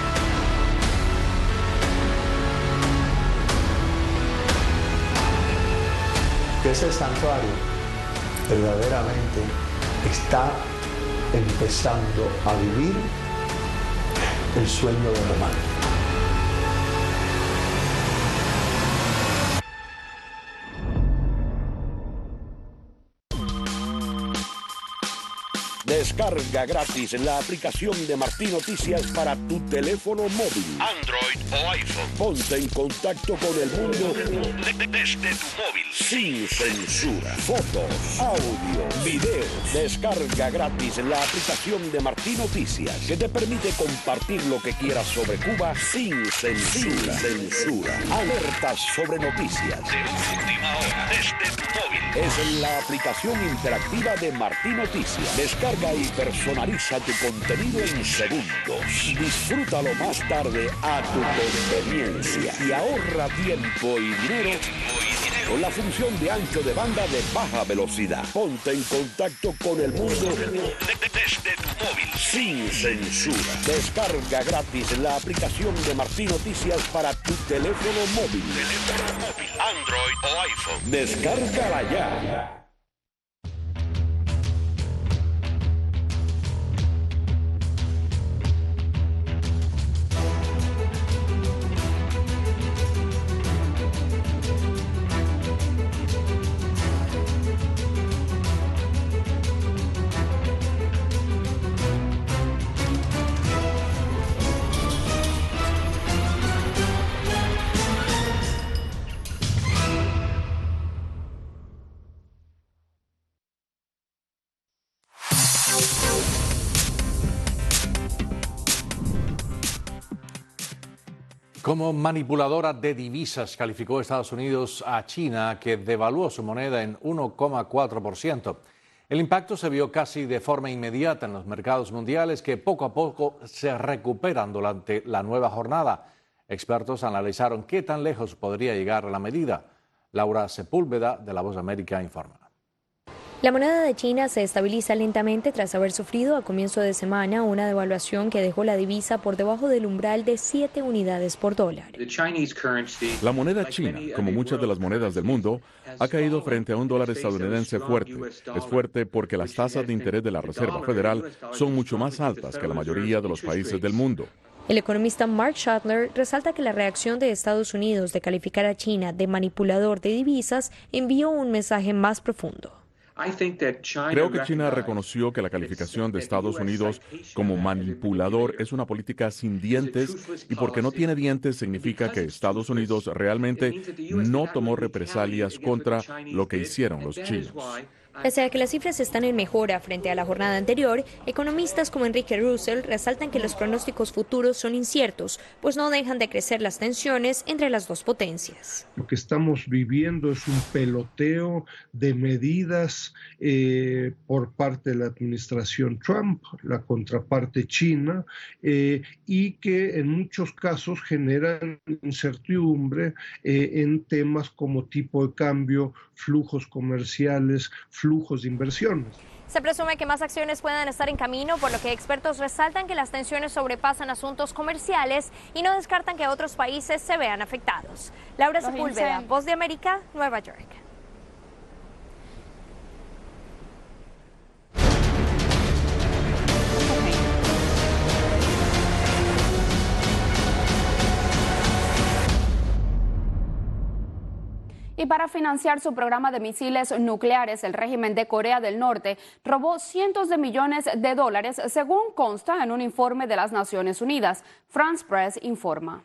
Speaker 16: Que ese santuario verdaderamente está empezando a vivir el sueño de Román.
Speaker 27: Descarga gratis la aplicación de Martí Noticias para tu teléfono móvil, Android o iPhone. Ponte en contacto con el mundo desde tu móvil, sin censura. Fotos, audio, videos. Descarga gratis la aplicación de Martí Noticias, que te permite compartir lo que quieras sobre Cuba sin censura. Alertas sobre noticias de última hora desde tu móvil. Es la aplicación interactiva de Martí Noticias. Descarga y personaliza tu contenido en segundos. Disfrútalo más tarde a tu conveniencia y ahorra tiempo y dinero con la función de ancho de banda de baja velocidad. Ponte en contacto con el mundo desde tu móvil, sin censura. Descarga gratis la aplicación de Martí Noticias para tu teléfono móvil, Android o iPhone. Descárgala ya.
Speaker 2: Como manipuladora de divisas calificó Estados Unidos a China, que devaluó su moneda en 1,4%. El impacto se vio casi de forma inmediata en los mercados mundiales, que poco a poco se recuperan durante la nueva jornada. Expertos analizaron qué tan lejos podría llegar la medida. Laura Sepúlveda, de La Voz de América, informa.
Speaker 5: La moneda de China se estabiliza lentamente tras haber sufrido a comienzo de semana una devaluación que dejó la divisa por debajo del umbral de 7 unidades por dólar.
Speaker 8: La moneda china, como muchas de las monedas del mundo, ha caído frente a un dólar estadounidense fuerte. Es fuerte porque las tasas de interés de la Reserva Federal son mucho más altas que la mayoría de los países del mundo.
Speaker 5: El economista Mark Schadler resalta que la reacción de Estados Unidos de calificar a China de manipulador de divisas envió un mensaje más profundo.
Speaker 8: Creo que China reconoció que la calificación de Estados Unidos como manipulador es una política sin dientes, y porque no tiene dientes significa que Estados Unidos realmente no tomó represalias contra lo que hicieron los chinos.
Speaker 5: Pese a que las cifras están en mejora frente a la jornada anterior, economistas como Enrique Russell resaltan que los pronósticos futuros son inciertos, pues no dejan de crecer las tensiones entre las dos potencias.
Speaker 19: Lo que estamos viviendo es un peloteo de medidas por parte de la administración Trump, la contraparte China, y que en muchos casos generan incertidumbre en temas como tipo de cambio, flujos comerciales, flujos de inversiones.
Speaker 5: Se presume que más acciones puedan estar en camino, por lo que expertos resaltan que las tensiones sobrepasan asuntos comerciales y no descartan que otros países se vean afectados. Laura Sepúlveda, Voz de América, Nueva York.
Speaker 1: Y para financiar su programa de misiles nucleares, el régimen de Corea del Norte robó cientos de millones de dólares, según consta en un informe de las Naciones Unidas. France Press informa.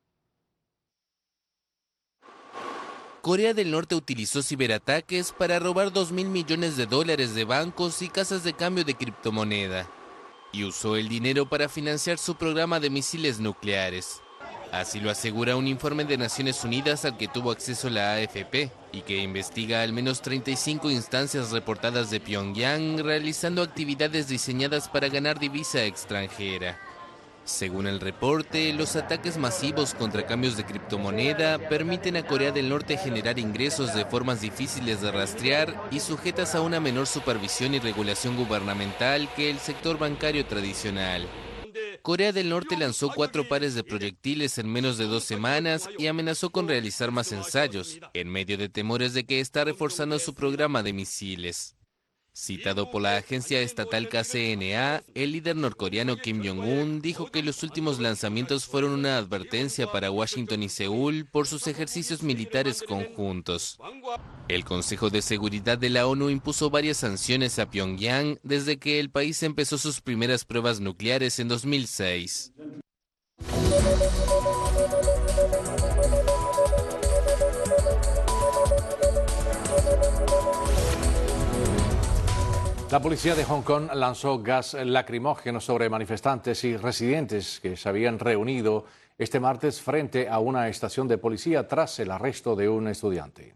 Speaker 20: Corea del Norte utilizó ciberataques para robar 2.000 millones de dólares de bancos y casas de cambio de criptomoneda, y usó el dinero para financiar su programa de misiles nucleares. Así lo asegura un informe de Naciones Unidas al que tuvo acceso la AFP y que investiga al menos 35 instancias reportadas de Pyongyang realizando actividades diseñadas para ganar divisa extranjera. Según el reporte, los ataques masivos contra cambios de criptomoneda permiten a Corea del Norte generar ingresos de formas difíciles de rastrear y sujetas a una menor supervisión y regulación gubernamental que el sector bancario tradicional. Corea del Norte lanzó 4 pares de proyectiles en menos de 2 semanas y amenazó con realizar más ensayos, en medio de temores de que está reforzando su programa de misiles. Citado por la agencia estatal KCNA, el líder norcoreano Kim Jong-un dijo que los últimos lanzamientos fueron una advertencia para Washington y Seúl por sus ejercicios militares conjuntos. El Consejo de Seguridad de la ONU impuso varias sanciones a Pyongyang desde que el país empezó sus primeras pruebas nucleares en 2006.
Speaker 2: La policía de Hong Kong lanzó gas lacrimógeno sobre manifestantes y residentes que se habían reunido este martes frente a una estación de policía tras el arresto de un estudiante.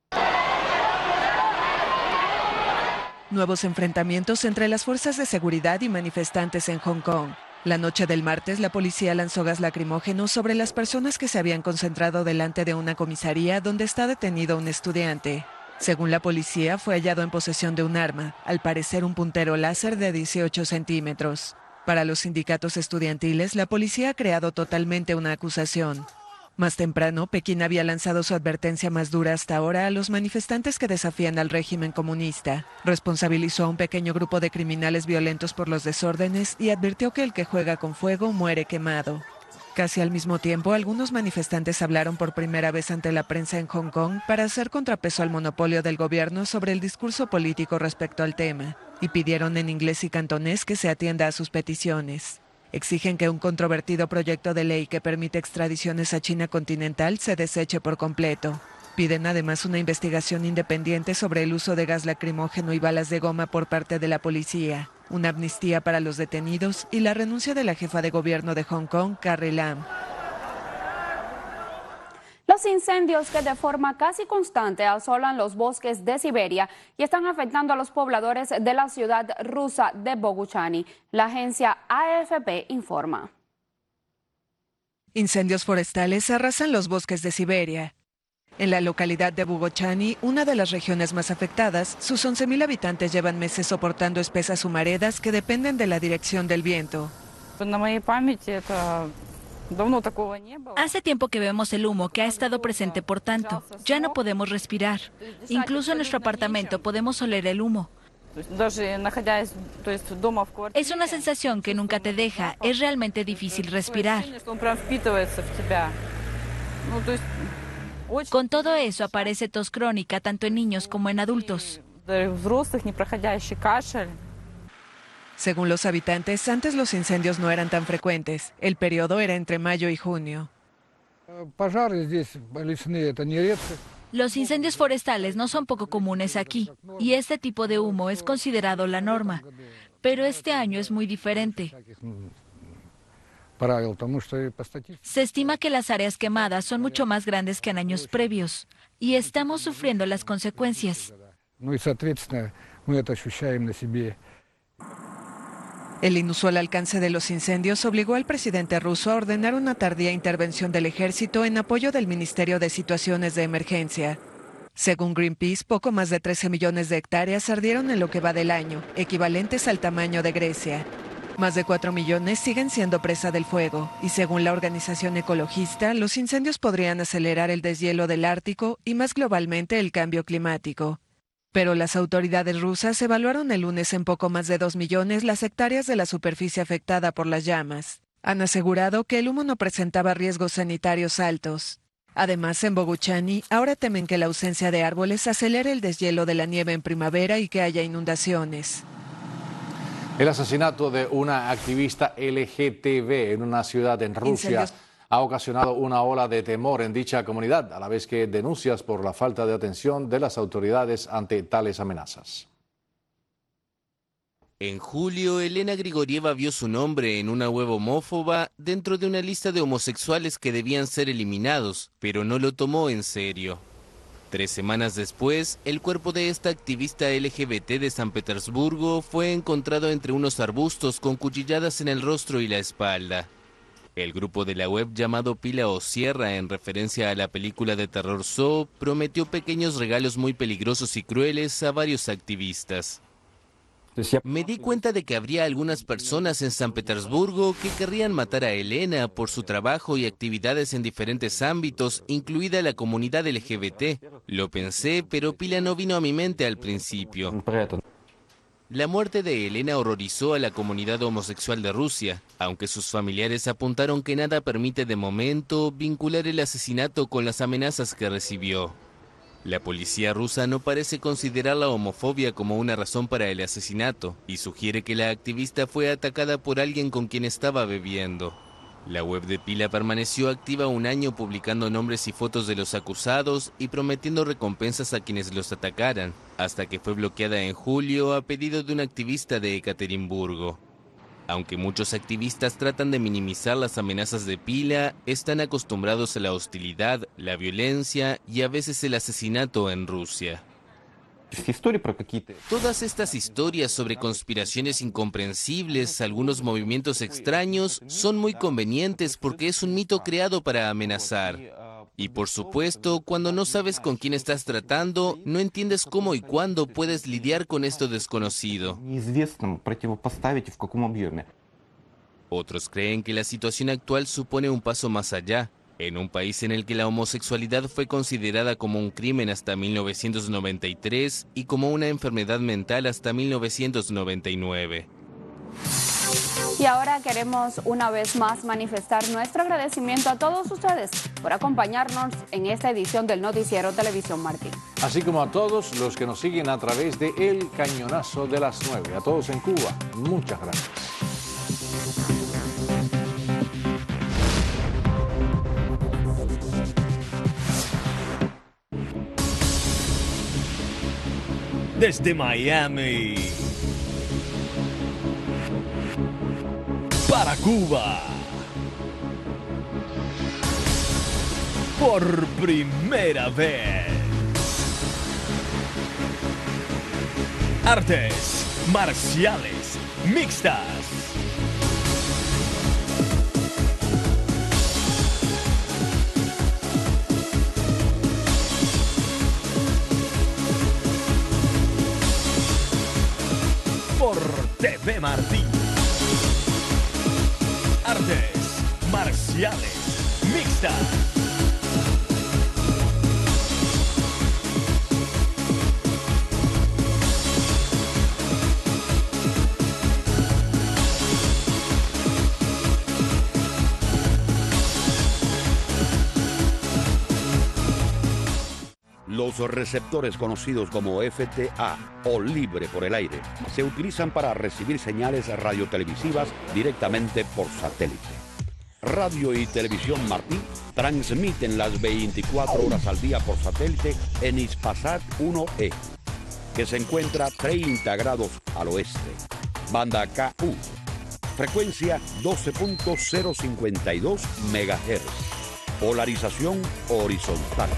Speaker 4: Nuevos enfrentamientos entre las fuerzas de seguridad y manifestantes en Hong Kong. La noche del martes, la policía lanzó gas lacrimógeno sobre las personas que se habían concentrado delante de una comisaría donde está detenido un estudiante. Según la policía, fue hallado en posesión de un arma, al parecer un puntero láser de 18 centímetros. Para los sindicatos estudiantiles, la policía ha creado totalmente una acusación. Más temprano, Pekín había lanzado su advertencia más dura hasta ahora a los manifestantes que desafían al régimen comunista. Responsabilizó a un pequeño grupo de criminales violentos por los desórdenes y advirtió que el que juega con fuego muere quemado. Casi al mismo tiempo, algunos manifestantes hablaron por primera vez ante la prensa en Hong Kong para hacer contrapeso al monopolio del gobierno sobre el discurso político respecto al tema, y pidieron en inglés y cantonés que se atienda a sus peticiones. Exigen que un controvertido proyecto de ley que permite extradiciones a China continental se deseche por completo. Piden además una investigación independiente sobre el uso de gas lacrimógeno y balas de goma por parte de la policía, una amnistía para los detenidos y la renuncia de la jefa de gobierno de Hong Kong, Carrie Lam.
Speaker 1: Los incendios que de forma casi constante asolan los bosques de Siberia y están afectando a los pobladores de la ciudad rusa de Boguchani. La agencia AFP informa.
Speaker 4: Incendios forestales arrasan los bosques de Siberia. En la localidad de Bugochani, una de las regiones más afectadas, sus 11.000 habitantes llevan meses soportando espesas humaredas que dependen de la dirección del viento.
Speaker 3: Hace tiempo que vemos el humo que ha estado presente por tanto. Ya no podemos respirar. Incluso en nuestro apartamento podemos oler el humo. Es una sensación que nunca te deja. Es realmente difícil respirar. Con todo eso aparece tos crónica tanto en niños como en adultos.
Speaker 4: Según los habitantes, antes los incendios no eran tan frecuentes. El periodo era entre mayo y junio.
Speaker 3: Los incendios forestales no son poco comunes aquí, y este tipo de humo es considerado la norma. Pero este año es muy diferente. Se estima que las áreas quemadas son mucho más grandes que en años previos, y estamos sufriendo las consecuencias.
Speaker 4: El inusual alcance de los incendios obligó al presidente ruso a ordenar una tardía intervención del ejército en apoyo del Ministerio de Situaciones de Emergencia. Según Greenpeace, poco más de 13 millones de hectáreas ardieron en lo que va del año, equivalentes al tamaño de Grecia. Más de 4 millones siguen siendo presa del fuego, y según la organización ecologista, los incendios podrían acelerar el deshielo del Ártico y más globalmente el cambio climático. Pero las autoridades rusas evaluaron el lunes en poco más de 2 millones las hectáreas de la superficie afectada por las llamas. Han asegurado que el humo no presentaba riesgos sanitarios altos. Además, en Boguchani, ahora temen que la ausencia de árboles acelere el deshielo de la nieve en primavera y que haya inundaciones.
Speaker 2: El asesinato de una activista LGTB en una ciudad en Rusia ha ocasionado una ola de temor en dicha comunidad, a la vez que denuncias por la falta de atención de las autoridades ante tales amenazas.
Speaker 20: En julio, Elena Grigorieva vio su nombre en una web homófoba dentro de una lista de homosexuales que debían ser eliminados, pero no lo tomó en serio. 3 semanas después, el cuerpo de esta activista LGBT de San Petersburgo fue encontrado entre unos arbustos con cuchilladas en el rostro y la espalda. El grupo de la web llamado Pila o Sierra, en referencia a la película de terror Saw, prometió pequeños regalos muy peligrosos y crueles a varios activistas. Me di cuenta de que habría algunas personas en San Petersburgo que querrían matar a Elena por su trabajo y actividades en diferentes ámbitos, incluida la comunidad LGBT. Lo pensé, pero Pila no vino a mi mente al principio. La muerte de Elena horrorizó a la comunidad homosexual de Rusia, aunque sus familiares apuntaron que nada permite de momento vincular el asesinato con las amenazas que recibió. La policía rusa no parece considerar la homofobia como una razón para el asesinato y sugiere que la activista fue atacada por alguien con quien estaba bebiendo. La web de Pila permaneció activa 1 año publicando nombres y fotos de los acusados y prometiendo recompensas a quienes los atacaran, hasta que fue bloqueada en julio a pedido de un activista de Ekaterimburgo. Aunque muchos activistas tratan de minimizar las amenazas de Pila, están acostumbrados a la hostilidad, la violencia y a veces el asesinato en Rusia. Todas estas historias sobre conspiraciones incomprensibles, algunos movimientos extraños, son muy convenientes porque es un mito creado para amenazar. Y por supuesto, cuando no sabes con quién estás tratando, no entiendes cómo y cuándo puedes lidiar con esto desconocido. Otros creen que la situación actual supone un paso más allá. En un país en el que la homosexualidad fue considerada como un crimen hasta 1993 y como una enfermedad mental hasta 1999.
Speaker 1: Y ahora queremos una vez más manifestar nuestro agradecimiento a todos ustedes por acompañarnos en esta edición del Noticiero Televisión Martí.
Speaker 2: Así como a todos los que nos siguen a través de El Cañonazo de las 9. A todos en Cuba, muchas gracias.
Speaker 27: Desde Miami para Cuba, por primera vez, artes marciales mixtas.
Speaker 7: por TV Martí. Artes marciales mixtas.
Speaker 21: Los receptores conocidos como FTA o libre por el aire se utilizan para recibir señales radiotelevisivas directamente por satélite. Radio y Televisión Martí transmiten las 24 horas al día por satélite en Hispasat 1E, que se encuentra 30 grados al oeste. Banda KU, frecuencia 12.052 MHz, polarización horizontal.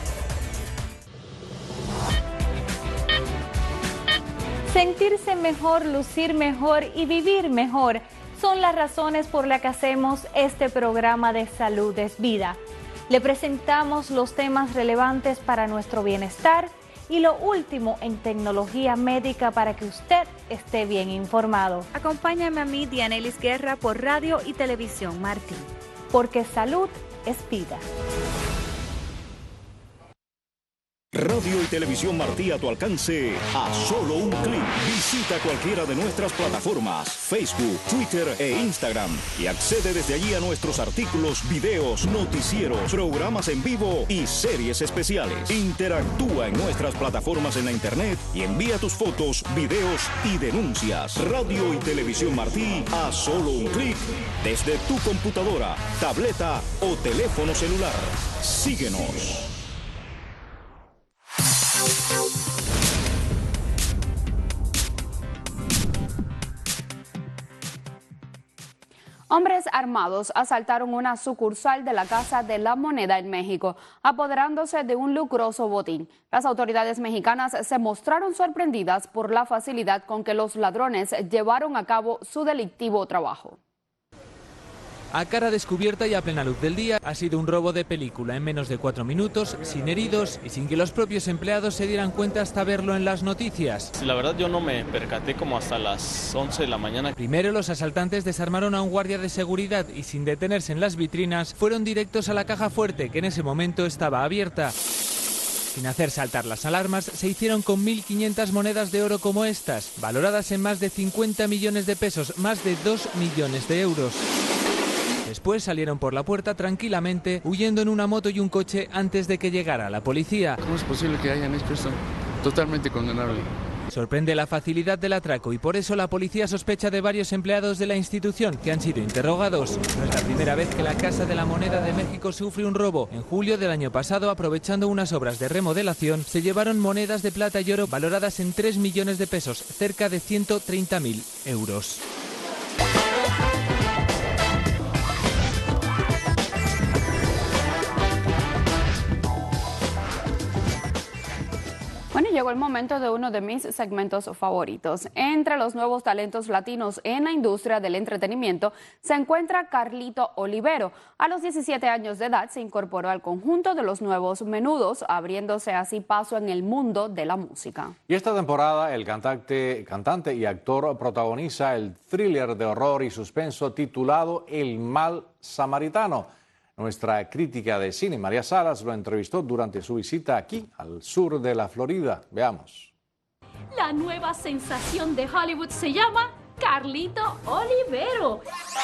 Speaker 22: Sentirse mejor, lucir mejor y vivir mejor son las razones por las que hacemos este programa de Salud es Vida. Le presentamos los temas relevantes para nuestro bienestar y lo último en tecnología médica para que usted esté bien informado.
Speaker 23: Acompáñame a mí, Dianelis Guerra, por Radio y Televisión Martí.
Speaker 22: Porque salud es vida.
Speaker 27: Radio y Televisión Martí a tu alcance a solo un clic. Visita cualquiera de nuestras plataformas, Facebook, Twitter e Instagram y accede desde allí a nuestros artículos, videos, noticieros, programas en vivo y series especiales. Interactúa en nuestras plataformas en la internet y envía tus fotos, videos y denuncias. Radio y Televisión Martí a solo un clic desde tu computadora, tableta o teléfono celular. Síguenos.
Speaker 1: Hombres armados asaltaron una sucursal de la Casa de la Moneda en México, apoderándose de un lucroso botín. Las autoridades mexicanas se mostraron sorprendidas por la facilidad con que los ladrones llevaron a cabo su delictivo trabajo.
Speaker 24: A cara descubierta y a plena luz del día, ha sido un robo de película en menos de 4 minutos, sin heridos y sin que los propios empleados se dieran cuenta hasta verlo en las noticias.
Speaker 25: La verdad yo no me percaté como hasta las 11 de la mañana.
Speaker 24: Primero los asaltantes desarmaron a un guardia de seguridad y sin detenerse en las vitrinas, fueron directos a la caja fuerte que en ese momento estaba abierta. Sin hacer saltar las alarmas, se hicieron con 1.500 monedas de oro como estas, valoradas en más de 50 millones de pesos, más de 2 millones de euros. Después salieron por la puerta tranquilamente, huyendo en una moto y un coche antes de que llegara la policía.
Speaker 26: ¿Cómo es posible que hayan hecho esto? Totalmente condenable.
Speaker 24: Sorprende la facilidad del atraco y por eso la policía sospecha de varios empleados de la institución que han sido interrogados. No es la primera vez que la Casa de la Moneda de México sufre un robo. En julio del año pasado, aprovechando unas obras de remodelación, se llevaron monedas de plata y oro valoradas en 3 millones de pesos, cerca de 130.000 euros.
Speaker 1: Bueno, llegó el momento de uno de mis segmentos favoritos. Entre los nuevos talentos latinos en la industria del entretenimiento se encuentra Carlito Olivero. A los 17 años de edad se incorporó al conjunto de los Nuevos Menudos, abriéndose así paso en el mundo de la música.
Speaker 2: Y esta temporada el cantante y actor protagoniza el thriller de horror y suspenso titulado El Mal Samaritano. Nuestra crítica de cine, María Salas, lo entrevistó durante su visita aquí, al sur de la Florida. Veamos.
Speaker 28: La nueva sensación de Hollywood se llama Carlito Olivero.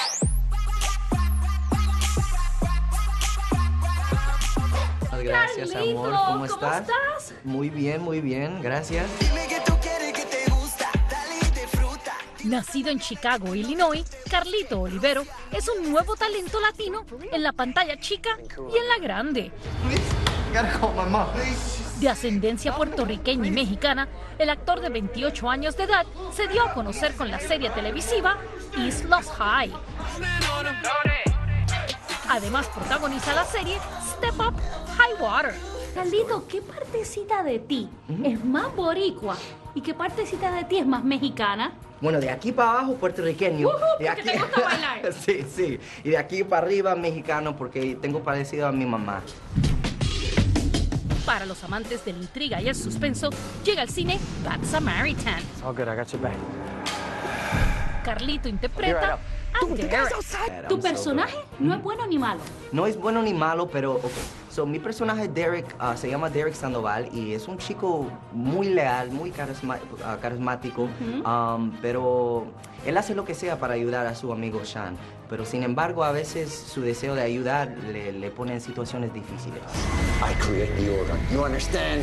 Speaker 29: Gracias,
Speaker 28: Carlito,
Speaker 29: amor. ¿Cómo estás? Muy bien, gracias. Dime que tú quieres, que te gusta, dale y disfruta.
Speaker 28: Nacido en Chicago, Illinois, Carlito Olivero es un nuevo talento latino en la pantalla chica y en la grande. De ascendencia puertorriqueña y mexicana, el actor de 28 años de edad se dio a conocer con la serie televisiva East Los High. Además protagoniza la serie Step Up, High Water. Carlito, ¿qué partecita de ti es más boricua y qué partecita de ti es más mexicana?
Speaker 29: Bueno, de aquí para abajo, puertorriqueño. De aquí...
Speaker 28: ¿Te gusta bailar?
Speaker 29: Sí. Y de aquí para arriba, mexicano, porque tengo parecido a mi mamá.
Speaker 28: Para los amantes de la intriga y el suspenso, llega al cine Bad Samaritan.
Speaker 29: All good, I got your back.
Speaker 28: Carlito interpreta a Derek. Tu personaje no es bueno ni malo.
Speaker 29: No es bueno ni malo, pero ok. So, mi personaje Derek se llama Derek Sandoval y es un chico muy leal, muy carismático, pero él hace lo que sea para ayudar a su amigo Sean. Pero sin embargo, a veces su deseo de ayudar le pone en situaciones difíciles.
Speaker 6: I create the order. You understand?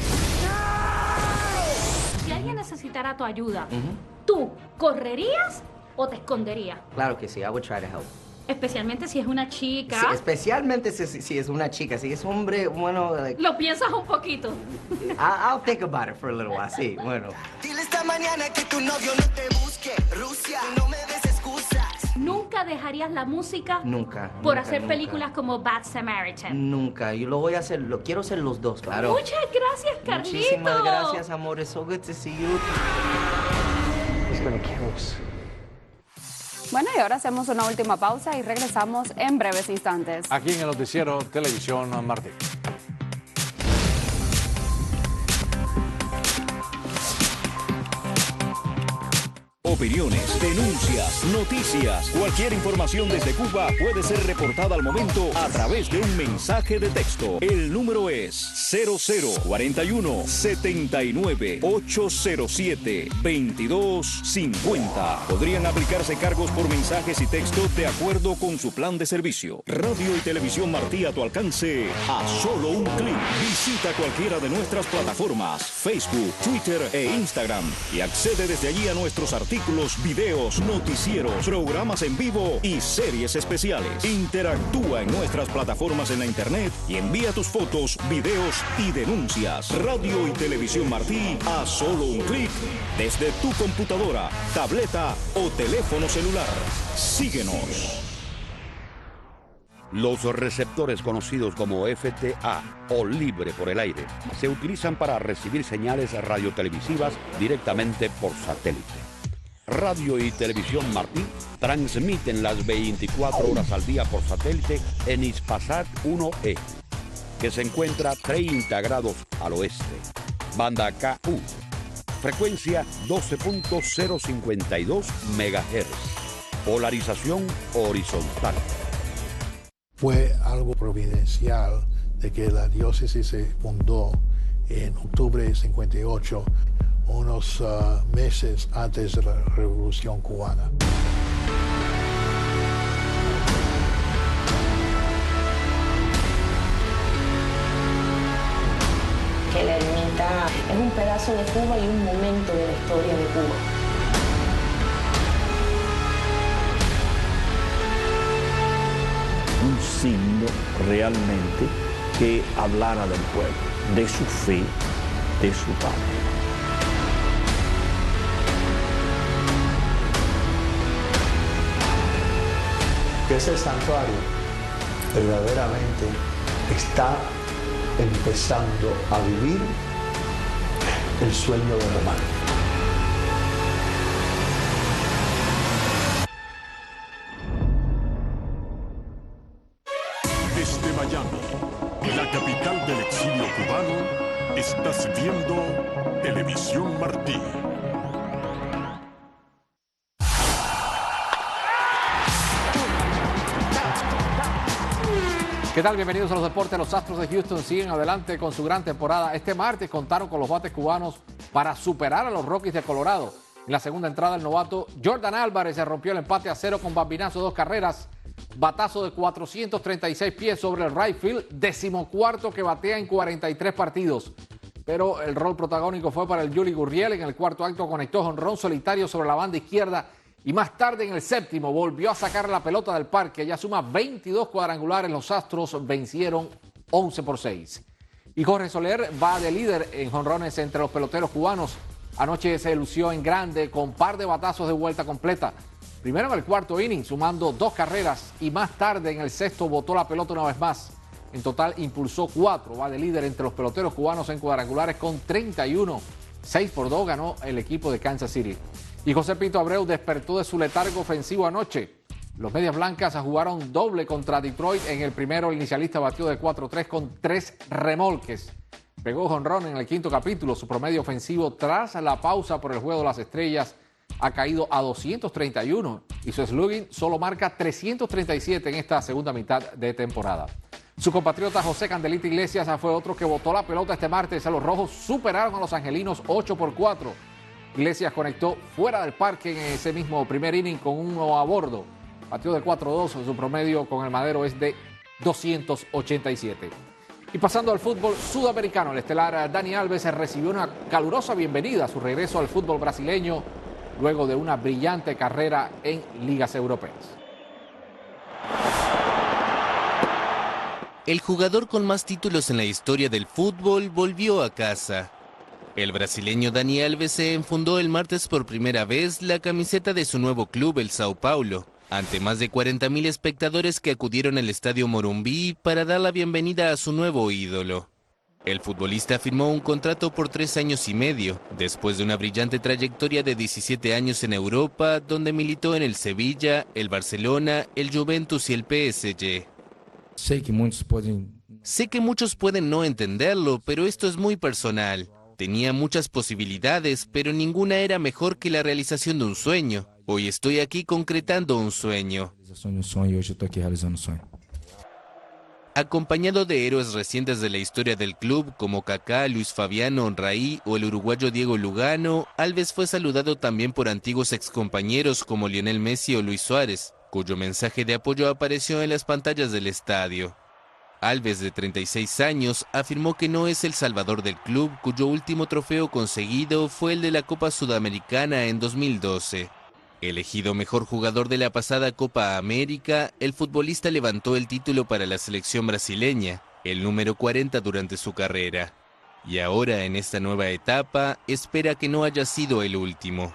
Speaker 28: Si alguien necesitara tu ayuda, ¿tú correrías o te esconderías?
Speaker 29: Claro que sí, I would try to help.
Speaker 28: Especialmente si es una chica.
Speaker 29: Sí, especialmente si es una chica. Si es hombre, bueno... Like,
Speaker 28: lo piensas un poquito.
Speaker 29: I'll think about it for a little while, sí, bueno.
Speaker 6: Dile esta mañana que tu novio no te busque, Rusia, no me des excusas.
Speaker 28: ¿Nunca dejarías la música?
Speaker 29: Nunca.
Speaker 28: Por hacer películas como Bad Samaritan.
Speaker 29: Nunca. Yo lo voy a hacer, quiero hacer los dos, claro.
Speaker 28: Muchas gracias, Carlito.
Speaker 29: Muchísimas gracias, amor. It's so good to see you.
Speaker 6: He's gonna kill us.
Speaker 1: Bueno, y ahora hacemos una última pausa y regresamos en breves instantes.
Speaker 2: Aquí en el noticiero Televisión Martí.
Speaker 27: Opiniones, denuncias, noticias, cualquier información desde Cuba puede ser reportada al momento a través de un mensaje de texto. El número es 0041 79 807 2250. Podrían aplicarse cargos por mensajes y textos de acuerdo con su plan de servicio. Radio y Televisión Martí a tu alcance a solo un clic. Visita cualquiera de nuestras plataformas, Facebook, Twitter e Instagram y accede desde allí a nuestros artículos, videos, noticieros, programas en vivo y series especiales. Interactúa en nuestras plataformas en la internet y envía tus fotos, videos y denuncias. Radio y Televisión Martí a solo un clic desde tu computadora, tableta o teléfono celular. Síguenos.
Speaker 21: Los receptores conocidos como FTA o libre por el aire se utilizan para recibir señales radiotelevisivas directamente por satélite. Radio y Televisión Martí transmiten las 24 horas al día por satélite en Hispasat 1E, que se encuentra 30 grados al oeste. Banda KU, frecuencia 12.052 MHz, polarización horizontal.
Speaker 16: Fue algo providencial de que la diócesis se fundó en octubre de 58, unos meses antes de la Revolución Cubana.
Speaker 9: Que la ermita es un pedazo de Cuba y un momento de la historia de Cuba.
Speaker 18: Un signo realmente que hablara del pueblo, de su fe, de su patria.
Speaker 10: Que ese santuario verdaderamente está empezando a vivir el sueño de Román.
Speaker 27: Desde Miami, la capital del exilio cubano, estás viendo Televisión Martí.
Speaker 2: ¿Qué tal? Bienvenidos a los deportes. Los Astros de Houston siguen adelante con su gran temporada. Este martes contaron con los bates cubanos para superar a los Rockies de Colorado. En la segunda entrada, el novato Jordan Álvarez se rompió el empate a 0 con bambinazo de 2 carreras. Batazo de 436 pies sobre el right field, 14º que batea en 43 partidos. Pero el rol protagónico fue para el Yuli Gurriel. En el cuarto acto conectó jonrón solitario sobre la banda izquierda. Y más tarde en el séptimo volvió a sacar la pelota del parque. Ya suma 22 cuadrangulares. Los Astros vencieron 11-6. Y Jorge Soler va de líder en jonrones entre los peloteros cubanos. Anoche se lució en grande con par de batazos de vuelta completa. Primero en el cuarto inning, sumando 2 carreras. Y más tarde en el sexto botó la pelota una vez más. En total impulsó 4. Va de líder entre los peloteros cubanos en cuadrangulares con 31. 6-2 ganó el equipo de Kansas City. Y José Pito Abreu despertó de su letargo ofensivo anoche. Los Medias Blancas jugaron doble contra Detroit. En el primero, el inicialista batió de 4-3 con 3 remolques. Pegó jonrón en el quinto capítulo. Su promedio ofensivo tras la pausa por el Juego de las Estrellas ha caído a 231 y su slugging solo marca 337 en esta segunda mitad de temporada. Su compatriota José Candelita Iglesias fue otro que botó la pelota este martes. Los rojos superaron a los angelinos 8-4. Iglesias conectó fuera del parque en ese mismo primer inning con uno a bordo. Batió de 4-2, su promedio con el madero es de 287. Y pasando al fútbol sudamericano, el estelar Dani Alves recibió una calurosa bienvenida a su regreso al fútbol brasileño luego de una brillante carrera en ligas europeas.
Speaker 20: El jugador con más títulos en la historia del fútbol volvió a casa. El brasileño Dani Alves se enfundó el martes por primera vez la camiseta de su nuevo club, el Sao Paulo, ante más de 40.000 espectadores que acudieron al estadio Morumbi para dar la bienvenida a su nuevo ídolo. El futbolista firmó un contrato por 3 años y medio, después de una brillante trayectoria de 17 años en Europa, donde militó en el Sevilla, el Barcelona, el Juventus y el PSG. Sé que muchos pueden no entenderlo, pero esto es muy personal. Tenía muchas posibilidades, pero ninguna era mejor que la realización de un sueño. Hoy estoy aquí concretando un sueño. Acompañado de héroes recientes de la historia del club como Kaká, Luis Fabiano, Onraí o el uruguayo Diego Lugano, Alves fue saludado también por antiguos excompañeros como Lionel Messi o Luis Suárez, cuyo mensaje de apoyo apareció en las pantallas del estadio. Alves, de 36 años, afirmó que no es el salvador del club, cuyo último trofeo conseguido fue el de la Copa Sudamericana en 2012. Elegido mejor jugador de la pasada Copa América, el futbolista levantó el título para la selección brasileña, el número 40 durante su carrera. Y ahora, en esta nueva etapa, espera que no haya sido el último.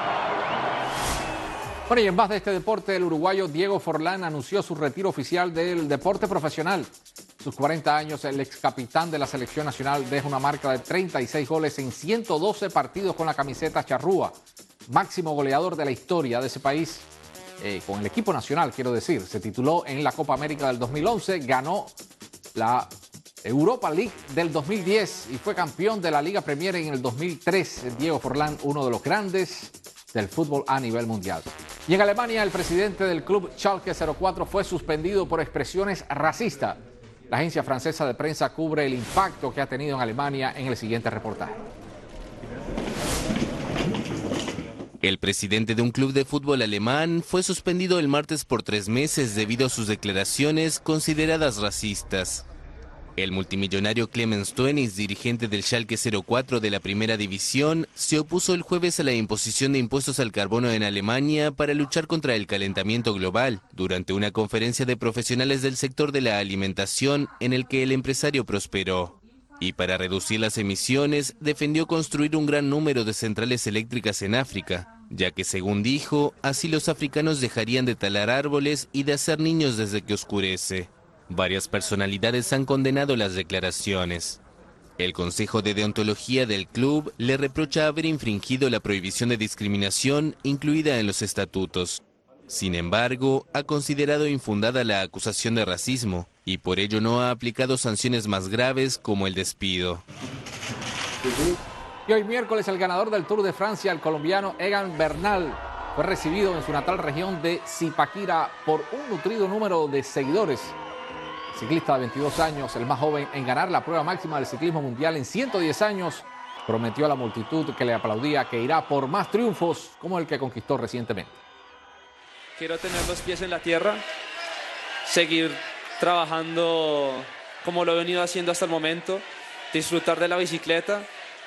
Speaker 2: Bueno, y en más de este deporte, el uruguayo Diego Forlán anunció su retiro oficial del deporte profesional. Sus 40 años, el ex capitán de la selección nacional deja una marca de 36 goles en 112 partidos con la camiseta charrúa. Máximo goleador de la historia de ese país, con el equipo nacional, quiero decir. Se tituló en la Copa América del 2011, ganó la Europa League del 2010 y fue campeón de la Liga Premier en el 2003. Diego Forlán, uno de los grandes del fútbol a nivel mundial. Y en Alemania, el presidente del club Schalke 04 fue suspendido por expresiones racistas. La agencia francesa de prensa cubre el impacto que ha tenido en Alemania en el siguiente reportaje.
Speaker 20: El presidente de un club de fútbol alemán fue suspendido el martes por 3 meses debido a sus declaraciones consideradas racistas. El multimillonario Clemens Tönnies, dirigente del Schalke 04 de la primera división, se opuso el jueves a la imposición de impuestos al carbono en Alemania para luchar contra el calentamiento global, durante una conferencia de profesionales del sector de la alimentación en el que el empresario prosperó. Y para reducir las emisiones, defendió construir un gran número de centrales eléctricas en África, ya que, según dijo, así los africanos dejarían de talar árboles y de hacer niños desde que oscurece. Varias personalidades han condenado las declaraciones. El Consejo de Deontología del club le reprocha haber infringido la prohibición de discriminación incluida en los estatutos. Sin embargo, ha considerado infundada la acusación de racismo y por ello no ha aplicado sanciones más graves como el despido.
Speaker 2: Y hoy miércoles el ganador del Tour de Francia, el colombiano Egan Bernal, fue recibido en su natal región de Zipaquirá por un nutrido número de seguidores. El ciclista de 22 años, el más joven en ganar la prueba máxima del ciclismo mundial en 110 años, prometió a la multitud que le aplaudía que irá por más triunfos como el que conquistó recientemente.
Speaker 5: Quiero tener los pies en la tierra, seguir trabajando como lo he venido haciendo hasta el momento, disfrutar de la bicicleta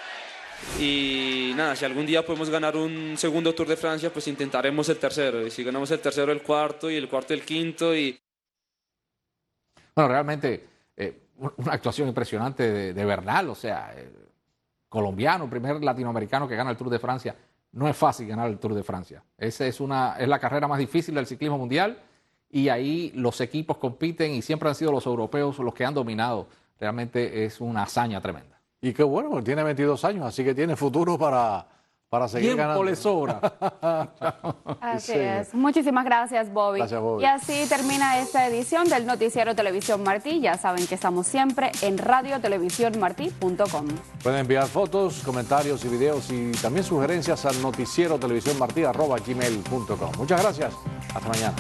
Speaker 5: y nada, si algún día podemos ganar un segundo Tour de Francia, pues intentaremos el tercero, y si ganamos el tercero, el cuarto, y el cuarto, el quinto. Y
Speaker 2: bueno, realmente una actuación impresionante de Bernal, o sea, colombiano, primer latinoamericano que gana el Tour de Francia. No es fácil ganar el Tour de Francia. Esa es la carrera más difícil del ciclismo mundial y ahí los equipos compiten y siempre han sido los europeos los que han dominado. Realmente es una hazaña tremenda.
Speaker 8: Y qué bueno, porque tiene 22 años, así que tiene futuro para
Speaker 2: para seguir
Speaker 3: tiempo
Speaker 2: ganando.
Speaker 3: le sobra.
Speaker 1: Así
Speaker 2: Sí.
Speaker 1: es. Muchísimas gracias, Bobby.
Speaker 2: Gracias, Bobby.
Speaker 1: Y así termina esta edición del Noticiero Televisión Martí. Ya saben que estamos siempre en radiotelevisiónmartí.com.
Speaker 2: Pueden enviar fotos, comentarios y videos y también sugerencias al noticierotelevisiónmartí@gmail.com. Muchas gracias. Hasta mañana.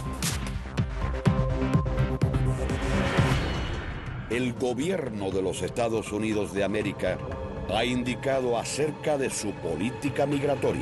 Speaker 21: El gobierno de los Estados Unidos de América ha indicado acerca de su política migratoria.